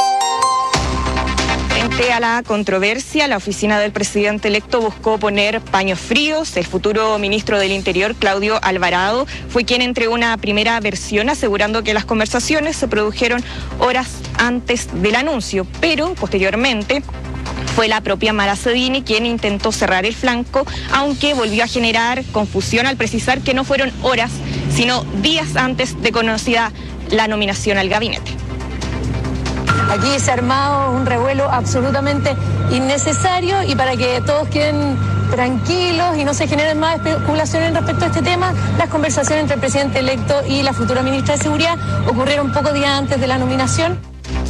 Speaker 15: Frente a la controversia, la oficina del presidente electo buscó poner paños fríos. El futuro ministro del Interior, Claudio Alvarado, fue quien entregó una primera versión asegurando que las conversaciones se produjeron horas antes del anuncio, pero posteriormente fue la propia Mara Cedini quien intentó cerrar el flanco, aunque volvió a generar confusión al precisar que no fueron horas, sino días antes de conocida la nominación al gabinete.
Speaker 18: Aquí se ha armado un revuelo absolutamente innecesario, y para que todos queden tranquilos y no se generen más especulaciones respecto a este tema, las conversaciones entre el presidente electo y la futura ministra de Seguridad ocurrieron pocos días antes de la nominación.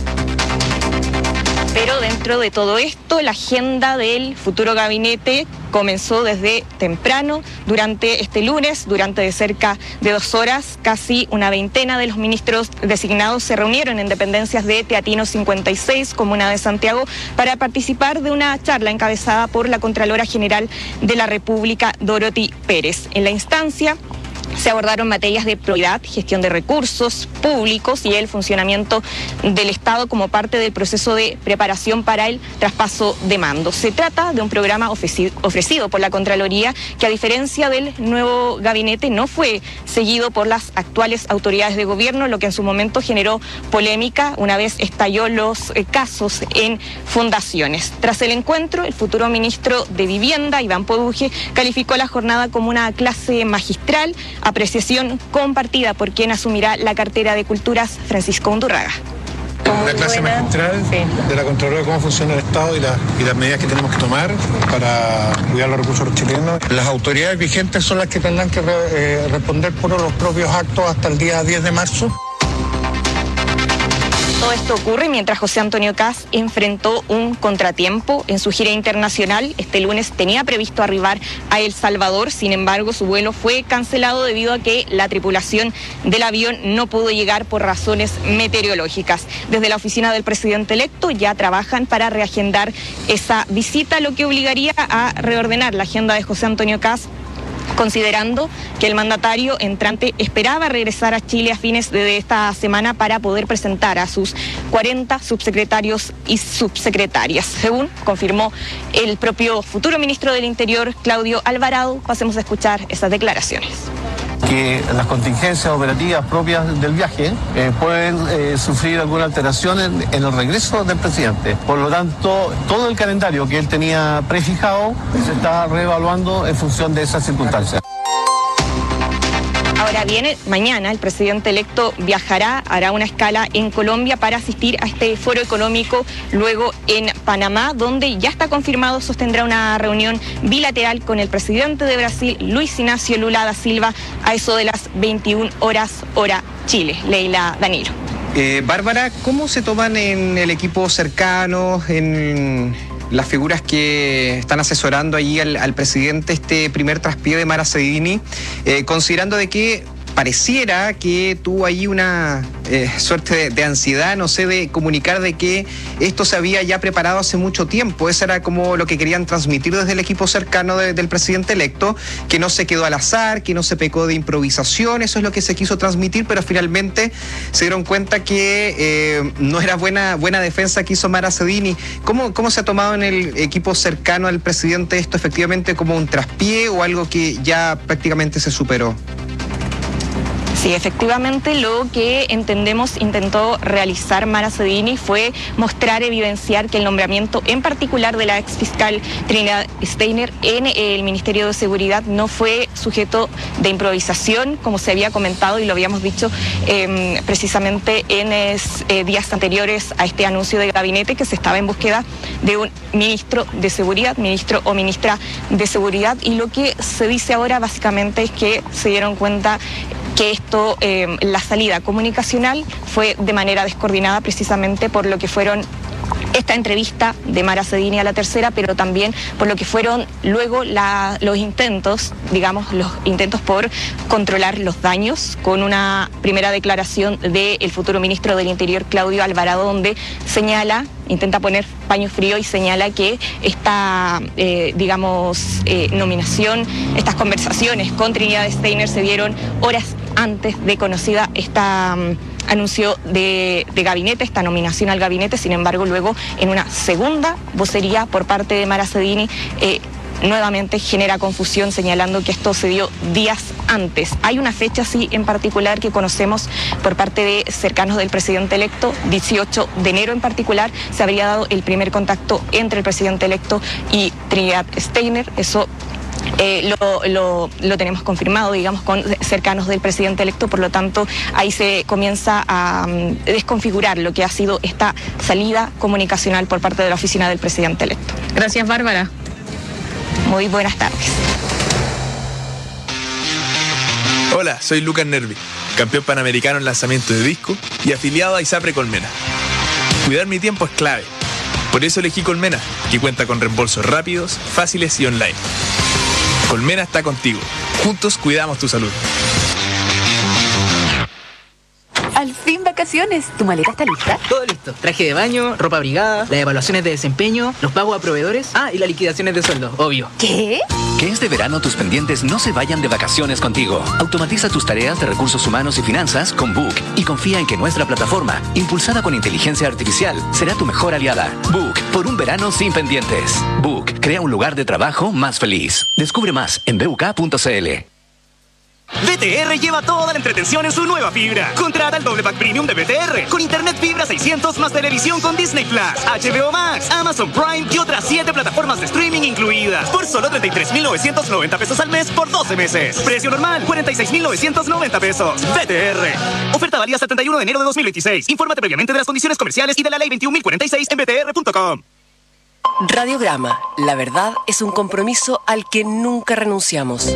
Speaker 15: Pero dentro de todo esto, la agenda del futuro gabinete comenzó desde temprano. Durante este lunes, durante de cerca de dos horas, casi una veintena de los ministros designados se reunieron en dependencias de Teatino cincuenta y seis, comuna de Santiago, para participar de una charla encabezada por la Contralora General de la República, Dorothy Pérez. En la instancia se abordaron materias de prioridad, gestión de recursos públicos y el funcionamiento del Estado como parte del proceso de preparación para el traspaso de mando. Se trata de un programa ofrecido por la Contraloría que, a diferencia del nuevo gabinete, no fue seguido por las actuales autoridades de gobierno, lo que en su momento generó polémica una vez estalló los eh, casos en fundaciones. Tras el encuentro, el futuro ministro de Vivienda, Iván Poduje, calificó la jornada como una clase magistral, apreciación compartida por quien asumirá la cartera de Culturas, Francisco Undurraga.
Speaker 20: Una clase magistral de la Contraloría de cómo funciona el Estado y, la, y las medidas que tenemos que tomar para cuidar los recursos chilenos. Las autoridades vigentes son las que tendrán que re, eh, responder por los propios actos hasta el día diez de marzo.
Speaker 15: Todo esto ocurre mientras José Antonio Kast enfrentó un contratiempo en su gira internacional. Este lunes tenía previsto arribar a El Salvador, sin embargo su vuelo fue cancelado debido a que la tripulación del avión no pudo llegar por razones meteorológicas. Desde la oficina del presidente electo ya trabajan para reagendar esa visita, lo que obligaría a reordenar la agenda de José Antonio Kast, considerando que el mandatario entrante esperaba regresar a Chile a fines de esta semana para poder presentar a sus cuarenta subsecretarios y subsecretarias, según confirmó el propio futuro ministro del Interior, Claudio Alvarado. Pasemos a escuchar esas declaraciones.
Speaker 25: Que las contingencias operativas propias del viaje eh, pueden eh, sufrir alguna alteración en, en el regreso del presidente. Por lo tanto, todo el calendario que él tenía prefijado se está reevaluando en función de esas circunstancias.
Speaker 15: Ahora viene, mañana el presidente electo viajará, hará una escala en Colombia para asistir a este foro económico, luego en Panamá, donde ya está confirmado sostendrá una reunión bilateral con el presidente de Brasil, Luis Ignacio Lula da Silva, a eso de las veintiuna horas, hora Chile. Leila Danilo.
Speaker 11: Eh, Bárbara, ¿cómo se toman en el equipo cercano, en las figuras que están asesorando ahí al, al presidente, este primer traspié de Mara Cedini, eh, considerando de que pareciera que tuvo ahí una eh, suerte de, de ansiedad, no sé, de comunicar de que esto se había ya preparado hace mucho tiempo. Eso era como lo que querían transmitir desde el equipo cercano de, del presidente electo, que no se quedó al azar, que no se pecó de improvisación. Eso es lo que se quiso transmitir, pero finalmente se dieron cuenta que eh, no era buena, buena defensa que hizo Mara Cedini. ¿Cómo, ¿Cómo se ha tomado en el equipo cercano al presidente esto, efectivamente como un traspié o algo que ya prácticamente se superó?
Speaker 15: Sí, efectivamente lo que entendemos intentó realizar Mara Cedini fue mostrar, evidenciar que el nombramiento en particular de la exfiscal Trinidad Steiner en el Ministerio de Seguridad no fue sujeto de improvisación, como se había comentado y lo habíamos dicho eh, precisamente en es, eh, días anteriores a este anuncio de gabinete, que se estaba en búsqueda de un ministro de Seguridad, ministro o ministra de Seguridad, y lo que se dice ahora básicamente es que se dieron cuenta que esto, eh, la salida comunicacional fue de manera descoordinada precisamente por lo que fueron esta entrevista de Mara Cedini a La Tercera, pero también por lo que fueron luego la, los intentos, digamos, los intentos por controlar los daños, con una primera declaración del futuro ministro del Interior, Claudio Alvarado, donde señala, intenta poner paño frío y señala que esta, eh, digamos, eh, nominación, estas conversaciones con Trinidad Steiner se dieron horas antes de conocida esta um, anuncio de, de gabinete, esta nominación al gabinete. Sin embargo, luego en una segunda vocería por parte de Mara Cedini, eh, nuevamente genera confusión, señalando que esto se dio días antes. Hay una fecha, sí, en particular que conocemos por parte de cercanos del presidente electo, dieciocho de enero en particular, se habría dado el primer contacto entre el presidente electo y Trinidad Steiner. Eso Eh, lo, lo, lo tenemos confirmado, digamos, con cercanos del presidente electo, por lo tanto ahí se comienza a um, desconfigurar lo que ha sido esta salida comunicacional por parte de la oficina del presidente electo.
Speaker 5: Gracias, Bárbara.
Speaker 15: Muy buenas tardes.
Speaker 12: Hola, soy Lucas Nervi, campeón panamericano en lanzamiento de disco y afiliado a ISAPRE Colmena. Cuidar mi tiempo es clave. Por eso elegí Colmena, que cuenta con reembolsos rápidos, fáciles y online. Colmena está contigo. Juntos cuidamos tu salud.
Speaker 1: Al fin vacaciones. ¿Tu maleta está lista?
Speaker 8: Todo listo. Traje de baño, ropa abrigada, las evaluaciones de desempeño, los pagos a proveedores. Ah, y las liquidaciones de sueldo, obvio.
Speaker 1: ¿Qué?
Speaker 19: Que este verano tus pendientes no se vayan de vacaciones contigo. Automatiza tus tareas de recursos humanos y finanzas con Book y confía en que nuestra plataforma, impulsada con inteligencia artificial, será tu mejor aliada. Book, por un verano sin pendientes. Book, crea un lugar de trabajo más feliz. Descubre más en b u k punto c l.
Speaker 22: B T R lleva toda la entretención en su nueva fibra. Contrata el doble pack premium de B T R con internet fibra seiscientos más televisión con Disney Plus, H B O Max, Amazon Prime y otras siete plataformas de streaming incluidas por solo treinta y tres mil novecientos noventa pesos al mes por doce meses. Precio normal cuarenta y seis mil novecientos noventa pesos. B T R. Oferta válida hasta el treinta y uno de enero de dos mil veintiséis. Infórmate previamente de las condiciones comerciales y de la ley veintiún mil cuarenta y seis en b t r punto com.
Speaker 3: Radiograma. La verdad es un compromiso al que nunca renunciamos.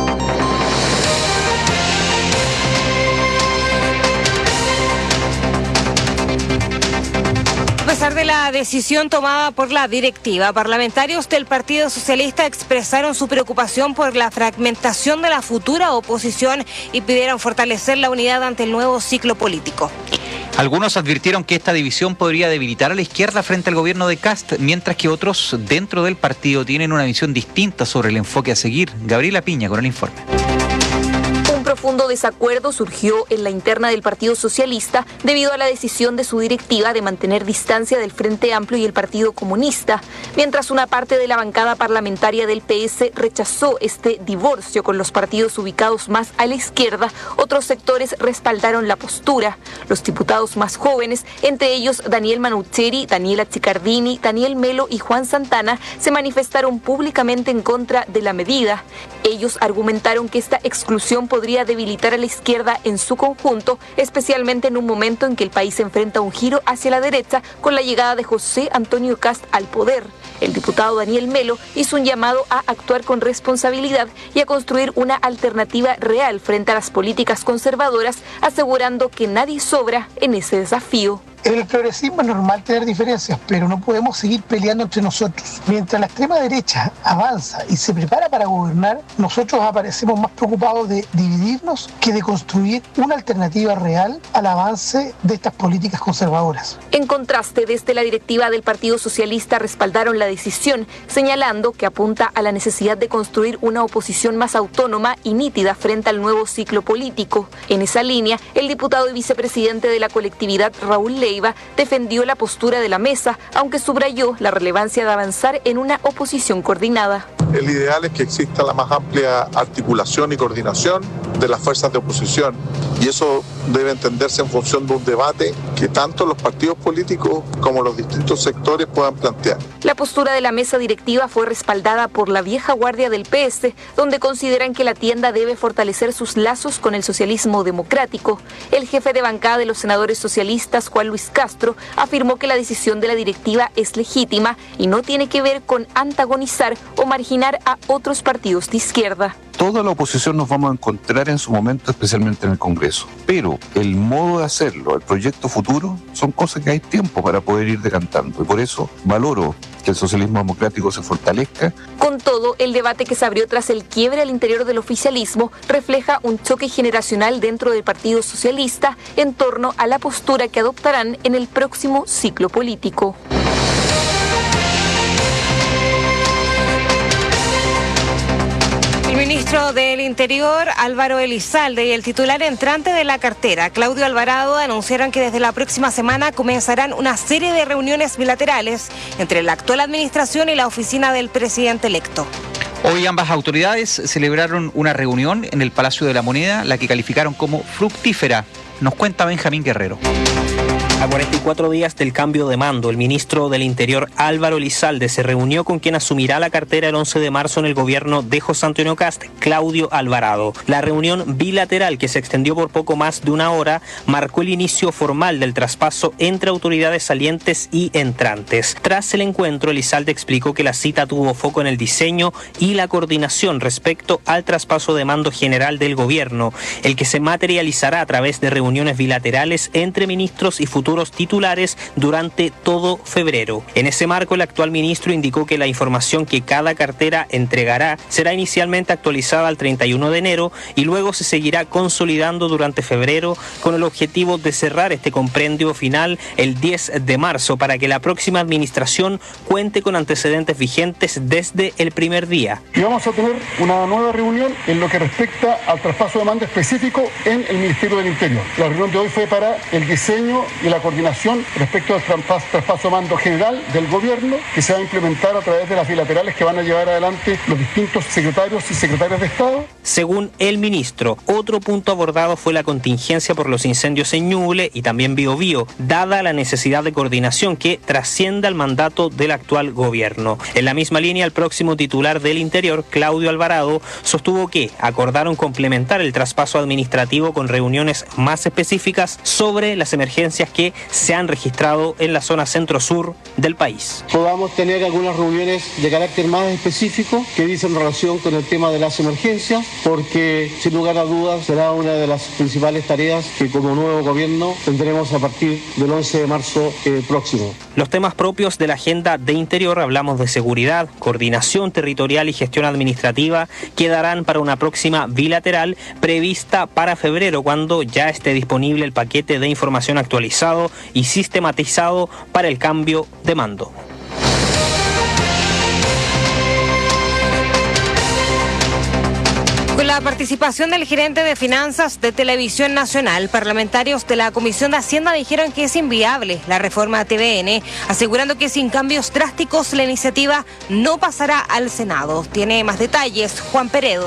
Speaker 7: A pesar de la decisión tomada por la directiva, parlamentarios del Partido Socialista expresaron su preocupación por la fragmentación de la futura oposición y pidieron fortalecer la unidad ante el nuevo ciclo político.
Speaker 2: Algunos advirtieron que esta división podría debilitar a la izquierda frente al gobierno de Kast, mientras que otros dentro del partido tienen una visión distinta sobre el enfoque a seguir. Gabriela Piña con el informe.
Speaker 23: Un profundo desacuerdo surgió en la interna del Partido Socialista debido a la decisión de su directiva de mantener distancia del Frente Amplio y el Partido Comunista, mientras una parte de la bancada parlamentaria del P S rechazó este divorcio con los partidos ubicados más a la izquierda. Otros sectores respaldaron la postura. Los diputados más jóvenes, entre ellos Daniel Manucheri, Daniela Chiccardini, Daniel Melo y Juan Santana, se manifestaron públicamente en contra de la medida. Ellos argumentaron que esta exclusión podría debilitar a la izquierda en su conjunto, especialmente en un momento en que el país enfrenta un giro hacia la derecha con la llegada de José Antonio Kast al poder. El diputado Daniel Melo hizo un llamado a actuar con responsabilidad y a construir una alternativa real frente a las políticas conservadoras, asegurando que nadie sobra en ese desafío.
Speaker 6: En el progresismo es normal tener diferencias, pero no podemos seguir peleando entre nosotros. Mientras la extrema derecha avanza y se prepara para gobernar, nosotros aparecemos más preocupados de dividirnos que de construir una alternativa real al avance de estas políticas conservadoras.
Speaker 23: En contraste, desde la directiva del Partido Socialista respaldaron la decisión, señalando que apunta a la necesidad de construir una oposición más autónoma y nítida frente al nuevo ciclo político. En esa línea, el diputado y vicepresidente de la colectividad, Raúl Leiva, defendió la postura de la mesa, aunque subrayó la relevancia de avanzar en una oposición coordinada.
Speaker 9: El ideal es que exista la más amplia articulación y coordinación de las fuerzas de oposición, y eso debe entenderse en función de un debate que tanto los partidos políticos como los distintos sectores puedan plantear.
Speaker 23: La postura de la mesa directiva fue respaldada por la vieja guardia del P S, donde consideran que la tienda debe fortalecer sus lazos con el socialismo democrático. El jefe de bancada de los senadores socialistas, Juan Luis Castro, afirmó que la decisión de la directiva es legítima y no tiene que ver con antagonizar o marginar a otros partidos de izquierda.
Speaker 10: Toda la oposición nos vamos a encontrar en su momento, especialmente en el Congreso. Pero el modo de hacerlo, el proyecto futuro, son cosas que hay tiempo para poder ir decantando. Y por eso valoro que el socialismo democrático se fortalezca.
Speaker 23: Con todo, el debate que se abrió tras el quiebre al interior del oficialismo refleja un choque generacional dentro del Partido Socialista en torno a la postura que adoptarán en el próximo ciclo político.
Speaker 7: El ministro del Interior, Álvaro Elizalde, y el titular entrante de la cartera, Claudio Alvarado, anunciaron que desde la próxima semana comenzarán una serie de reuniones bilaterales entre la actual administración y la oficina del presidente electo.
Speaker 2: Hoy ambas autoridades celebraron una reunión en el Palacio de la Moneda, la que calificaron como fructífera. Nos cuenta Benjamín Guerrero.
Speaker 21: A cuarenta y cuatro días del cambio de mando, el ministro del Interior, Álvaro Elizalde, se reunió con quien asumirá la cartera el once de marzo en el gobierno de José Antonio Kast, Claudio Alvarado. La reunión bilateral, que se extendió por poco más de una hora, marcó el inicio formal del traspaso entre autoridades salientes y entrantes. Tras el encuentro, Elizalde explicó que la cita tuvo foco en el diseño y la coordinación respecto al traspaso de mando general del gobierno, el que se materializará a través de reuniones bilaterales entre ministros y futuros titulares durante todo febrero. En ese marco, el actual ministro indicó que la información que cada cartera entregará será inicialmente actualizada al treinta y uno de enero y luego se seguirá consolidando durante febrero con el objetivo de cerrar este compendio final el diez de marzo para que la próxima administración cuente con antecedentes vigentes desde el primer día.
Speaker 24: Y vamos a tener una nueva reunión en lo que respecta al traspaso de mando específico en el Ministerio del Interior. La reunión de hoy fue para el diseño y la coordinación respecto al traspaso, traspaso de mando general del gobierno, que se va a implementar a través de las bilaterales que van a llevar adelante los distintos secretarios y secretarias de Estado.
Speaker 21: Según el ministro, otro punto abordado fue la contingencia por los incendios en Ñuble y también Biobío, dada la necesidad de coordinación que trascienda el mandato del actual gobierno. En la misma línea, el próximo titular del Interior, Claudio Alvarado, sostuvo que acordaron complementar el traspaso administrativo con reuniones más específicas sobre las emergencias que se han registrado en la zona centro-sur del país.
Speaker 25: Podamos tener algunas reuniones de carácter más específico que dicen relación con el tema de las emergencias, porque sin lugar a dudas será una de las principales tareas que como nuevo gobierno tendremos a partir del once de marzo eh, próximo.
Speaker 21: Los temas propios de la agenda de Interior, hablamos de seguridad, coordinación territorial y gestión administrativa, quedarán para una próxima bilateral prevista para febrero, cuando ya esté disponible el paquete de información actualizado y sistematizado para el cambio de mando.
Speaker 7: Con la participación del gerente de finanzas de Televisión Nacional, parlamentarios de la Comisión de Hacienda dijeron que es inviable la reforma a T V N, asegurando que sin cambios drásticos la iniciativa no pasará al Senado. Tiene más detalles Juan Peredo.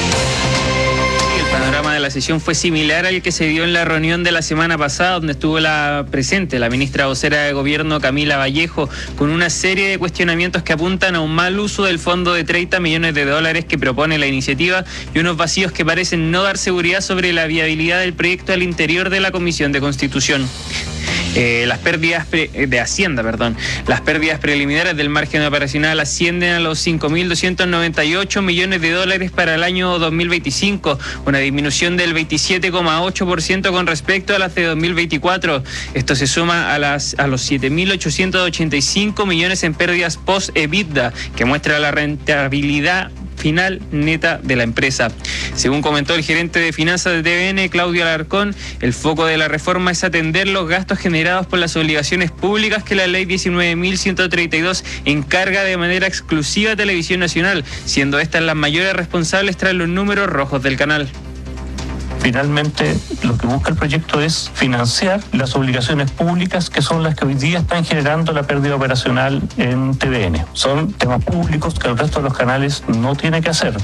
Speaker 26: El panorama de la sesión fue similar al que se dio en la reunión de la semana pasada, donde estuvo la presente la ministra vocera de Gobierno, Camila Vallejo, con una serie de cuestionamientos que apuntan a un mal uso del fondo de treinta millones de dólares que propone la iniciativa y unos vacíos que parecen no dar seguridad sobre la viabilidad del proyecto al interior de la Comisión de Constitución. Eh, las pérdidas pre, de Hacienda, perdón. Las pérdidas preliminares del margen operacional ascienden a los cinco mil doscientos noventa y ocho millones de dólares para el año dos mil veinticinco, una disminución del veintisiete coma ocho por ciento con respecto a las de dos mil veinticuatro. Esto se suma a, las, a los siete mil ochocientos ochenta y cinco millones en pérdidas post-EBITDA, que muestra la rentabilidad final neta de la empresa. Según comentó el gerente de finanzas de T V N, Claudio Alarcón, el foco de la reforma es atender los gastos generados por las obligaciones públicas que la ley diecinueve mil ciento treinta y dos encarga de manera exclusiva a Televisión Nacional, siendo estas las mayores responsables tras los números rojos del canal.
Speaker 4: Finalmente, lo que busca el proyecto es financiar las obligaciones públicas que son las que hoy día están generando la pérdida operacional en T V N. Son temas públicos que el resto de los canales no tiene que hacer.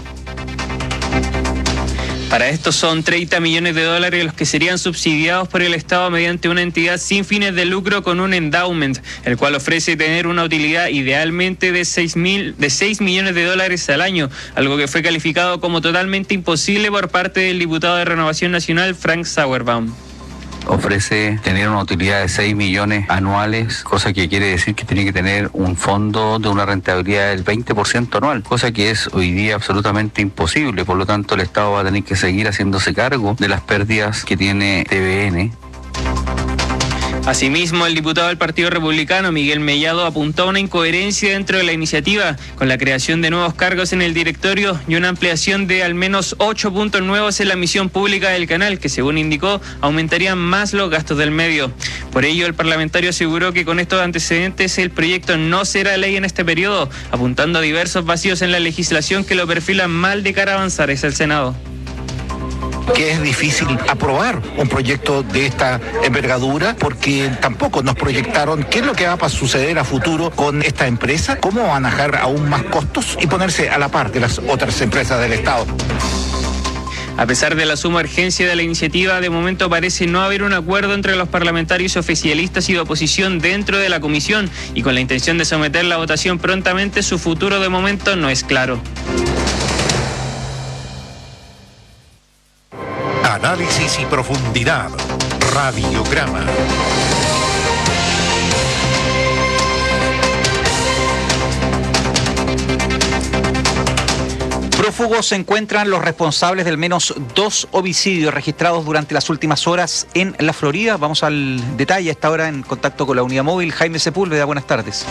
Speaker 26: Para esto son treinta millones de dólares los que serían subsidiados por el Estado mediante una entidad sin fines de lucro con un endowment, el cual ofrece tener una utilidad idealmente de seis mil, de seis millones de dólares al año, algo que fue calificado como totalmente imposible por parte del diputado de Renovación Nacional, Frank Sauerbaum.
Speaker 13: Ofrece tener una utilidad de seis millones anuales, cosa que quiere decir que tiene que tener un fondo de una rentabilidad del veinte por ciento anual, cosa que es hoy día absolutamente imposible. Por lo tanto, el Estado va a tener que seguir haciéndose cargo de las pérdidas que tiene T V N.
Speaker 26: Asimismo, el diputado del Partido Republicano, Miguel Mellado, apuntó a una incoherencia dentro de la iniciativa, con la creación de nuevos cargos en el directorio y una ampliación de al menos ocho puntos nuevos en la misión pública del canal, que según indicó, aumentarían más los gastos del medio. Por ello, el parlamentario aseguró que con estos antecedentes el proyecto no será ley en este periodo, apuntando a diversos vacíos en la legislación que lo perfilan mal de cara a avanzar hacia el Senado.
Speaker 14: Que es difícil aprobar un proyecto de esta envergadura porque tampoco nos proyectaron qué es lo que va a suceder a futuro con esta empresa, cómo van a bajar aún más costos y ponerse a la par de las otras empresas del Estado.
Speaker 26: A pesar de la suma urgencia de la iniciativa, de momento parece no haber un acuerdo entre los parlamentarios oficialistas y de oposición dentro de la comisión, y con la intención de someter la votación prontamente, su futuro de momento no es claro.
Speaker 16: Análisis y profundidad. Radiograma.
Speaker 2: Prófugos se encuentran los responsables de al menos dos homicidios registrados durante las últimas horas en la Florida. Vamos al detalle a esta hora en contacto con la unidad móvil. Jaime Sepúlveda, buenas tardes.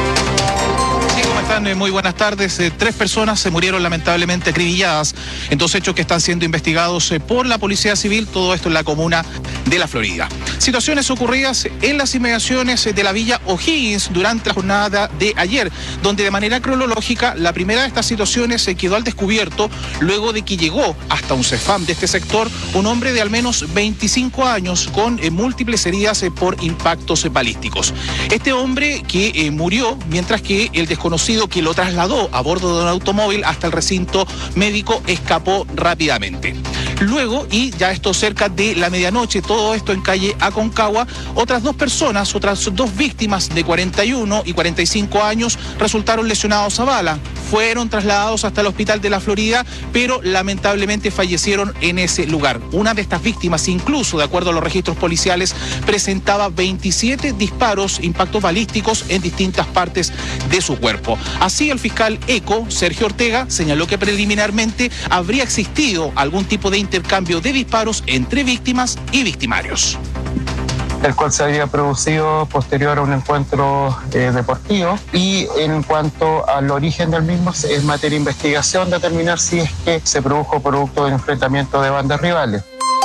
Speaker 17: Muy buenas tardes. Eh, tres personas se murieron lamentablemente acribilladas en dos hechos que están siendo investigados eh, por la Policía Civil, todo esto en la comuna de La Florida. Situaciones ocurridas en las inmediaciones eh, de la Villa O'Higgins durante la jornada de ayer, donde de manera cronológica la primera de estas situaciones se eh, quedó al descubierto luego de que llegó hasta un CEFAM de este sector un hombre de al menos veinticinco años con eh, múltiples heridas eh, por impactos eh, balísticos. Este hombre que eh, murió mientras que el desconocido que lo trasladó a bordo de un automóvil hasta el recinto médico escapó rápidamente. Luego, y ya esto cerca de la medianoche, todo esto en calle Aconcagua, otras dos personas, otras dos víctimas de cuarenta y uno y cuarenta y cinco años resultaron lesionados a bala. Fueron trasladados hasta el hospital de La Florida, pero lamentablemente fallecieron en ese lugar. Una de estas víctimas, incluso de acuerdo a los registros policiales, presentaba veintisiete disparos, impactos balísticos en distintas partes de su cuerpo. Así, el fiscal ECO, Sergio Ortega, señaló que preliminarmente habría existido algún tipo de intercambio de disparos entre víctimas y victimarios.
Speaker 18: El cual se había producido posterior a un encuentro eh, deportivo, y en cuanto al origen del mismo, es materia de investigación determinar si es que se produjo producto de enfrentamiento de bandas rivales.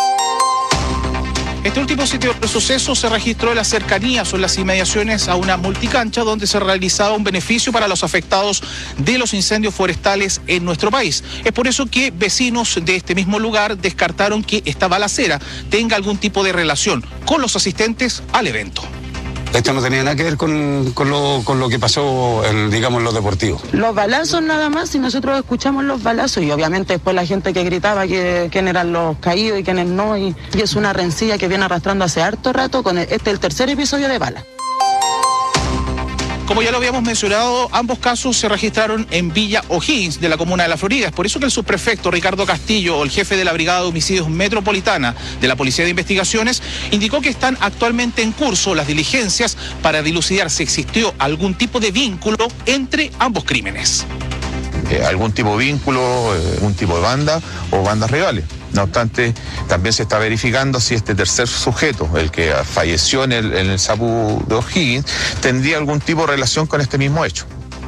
Speaker 17: Este último sitio de suceso se registró en las cercanías o en las inmediaciones a una multicancha donde se realizaba un beneficio para los afectados de los incendios forestales en nuestro país. Es por eso que vecinos de este mismo lugar descartaron que esta balacera tenga algún tipo de relación con los asistentes al evento.
Speaker 27: Esto no tenía nada que ver con, con, lo, con lo que pasó, en, digamos, en lo deportivo.
Speaker 28: Los balazos nada más, y nosotros escuchamos los balazos, y obviamente después la gente que gritaba que quién eran los caídos y quiénes no, y, y es una rencilla que viene arrastrando hace harto rato, con el, este es el tercer episodio de bala.
Speaker 17: Como ya lo habíamos mencionado, ambos casos se registraron en Villa O'Higgins, de la comuna de La Florida. Es por eso que el subprefecto Ricardo Castillo, o el jefe de la Brigada de Homicidios Metropolitana de la Policía de Investigaciones, indicó que están actualmente en curso las diligencias para dilucidar si existió algún tipo de vínculo entre ambos crímenes.
Speaker 1: Eh, algún tipo de vínculo, eh, algún tipo de banda o bandas rivales. No obstante, también se está verificando si este tercer sujeto, el que falleció en el, en el SAPU de O'Higgins, tendría algún tipo de relación con este mismo hecho.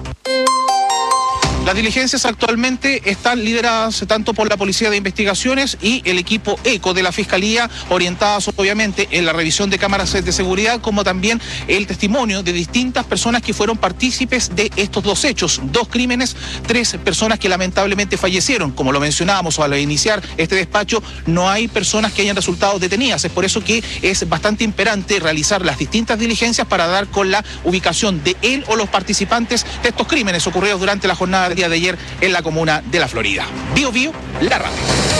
Speaker 17: Las diligencias actualmente están lideradas tanto por la Policía de Investigaciones y el equipo ECO de la Fiscalía, orientadas obviamente en la revisión de cámaras de seguridad, como también el testimonio de distintas personas que fueron partícipes de estos dos hechos, dos crímenes, tres personas que lamentablemente fallecieron. Como lo mencionábamos al iniciar este despacho, no hay personas que hayan resultado detenidas. Es por eso que es bastante imperante realizar las distintas diligencias para dar con la ubicación de él o los participantes de estos crímenes ocurridos durante la jornada día de ayer en la comuna de La Florida. Bio Bio, la radio.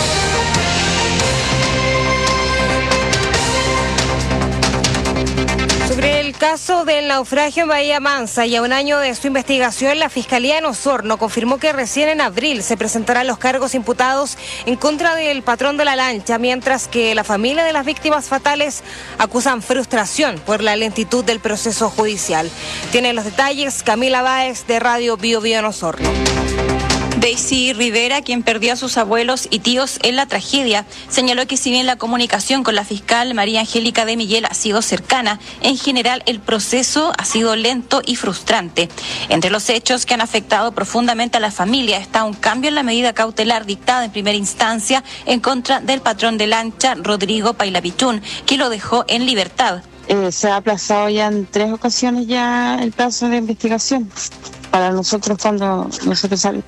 Speaker 7: Sobre el caso del naufragio en Bahía Mansa y a un año de su investigación, la Fiscalía en Osorno confirmó que recién en abril se presentarán los cargos imputados en contra del patrón de la lancha, mientras que la familia de las víctimas fatales acusan frustración por la lentitud del proceso judicial. Tienen los detalles Camila Báez de Radio Bio Bio en Osorno.
Speaker 5: Daisy Rivera, quien perdió a sus abuelos y tíos en la tragedia, señaló que si bien la comunicación con la fiscal María Angélica de Miguel ha sido cercana, en general el proceso ha sido lento y frustrante. Entre los hechos que han afectado profundamente a la familia está un cambio en la medida cautelar dictada en primera instancia en contra del patrón de lancha Rodrigo Pailapichún, que lo dejó en libertad.
Speaker 28: Eh, se ha aplazado ya en tres ocasiones ya el plazo de investigación. Para nosotros, cuando nosotros salimos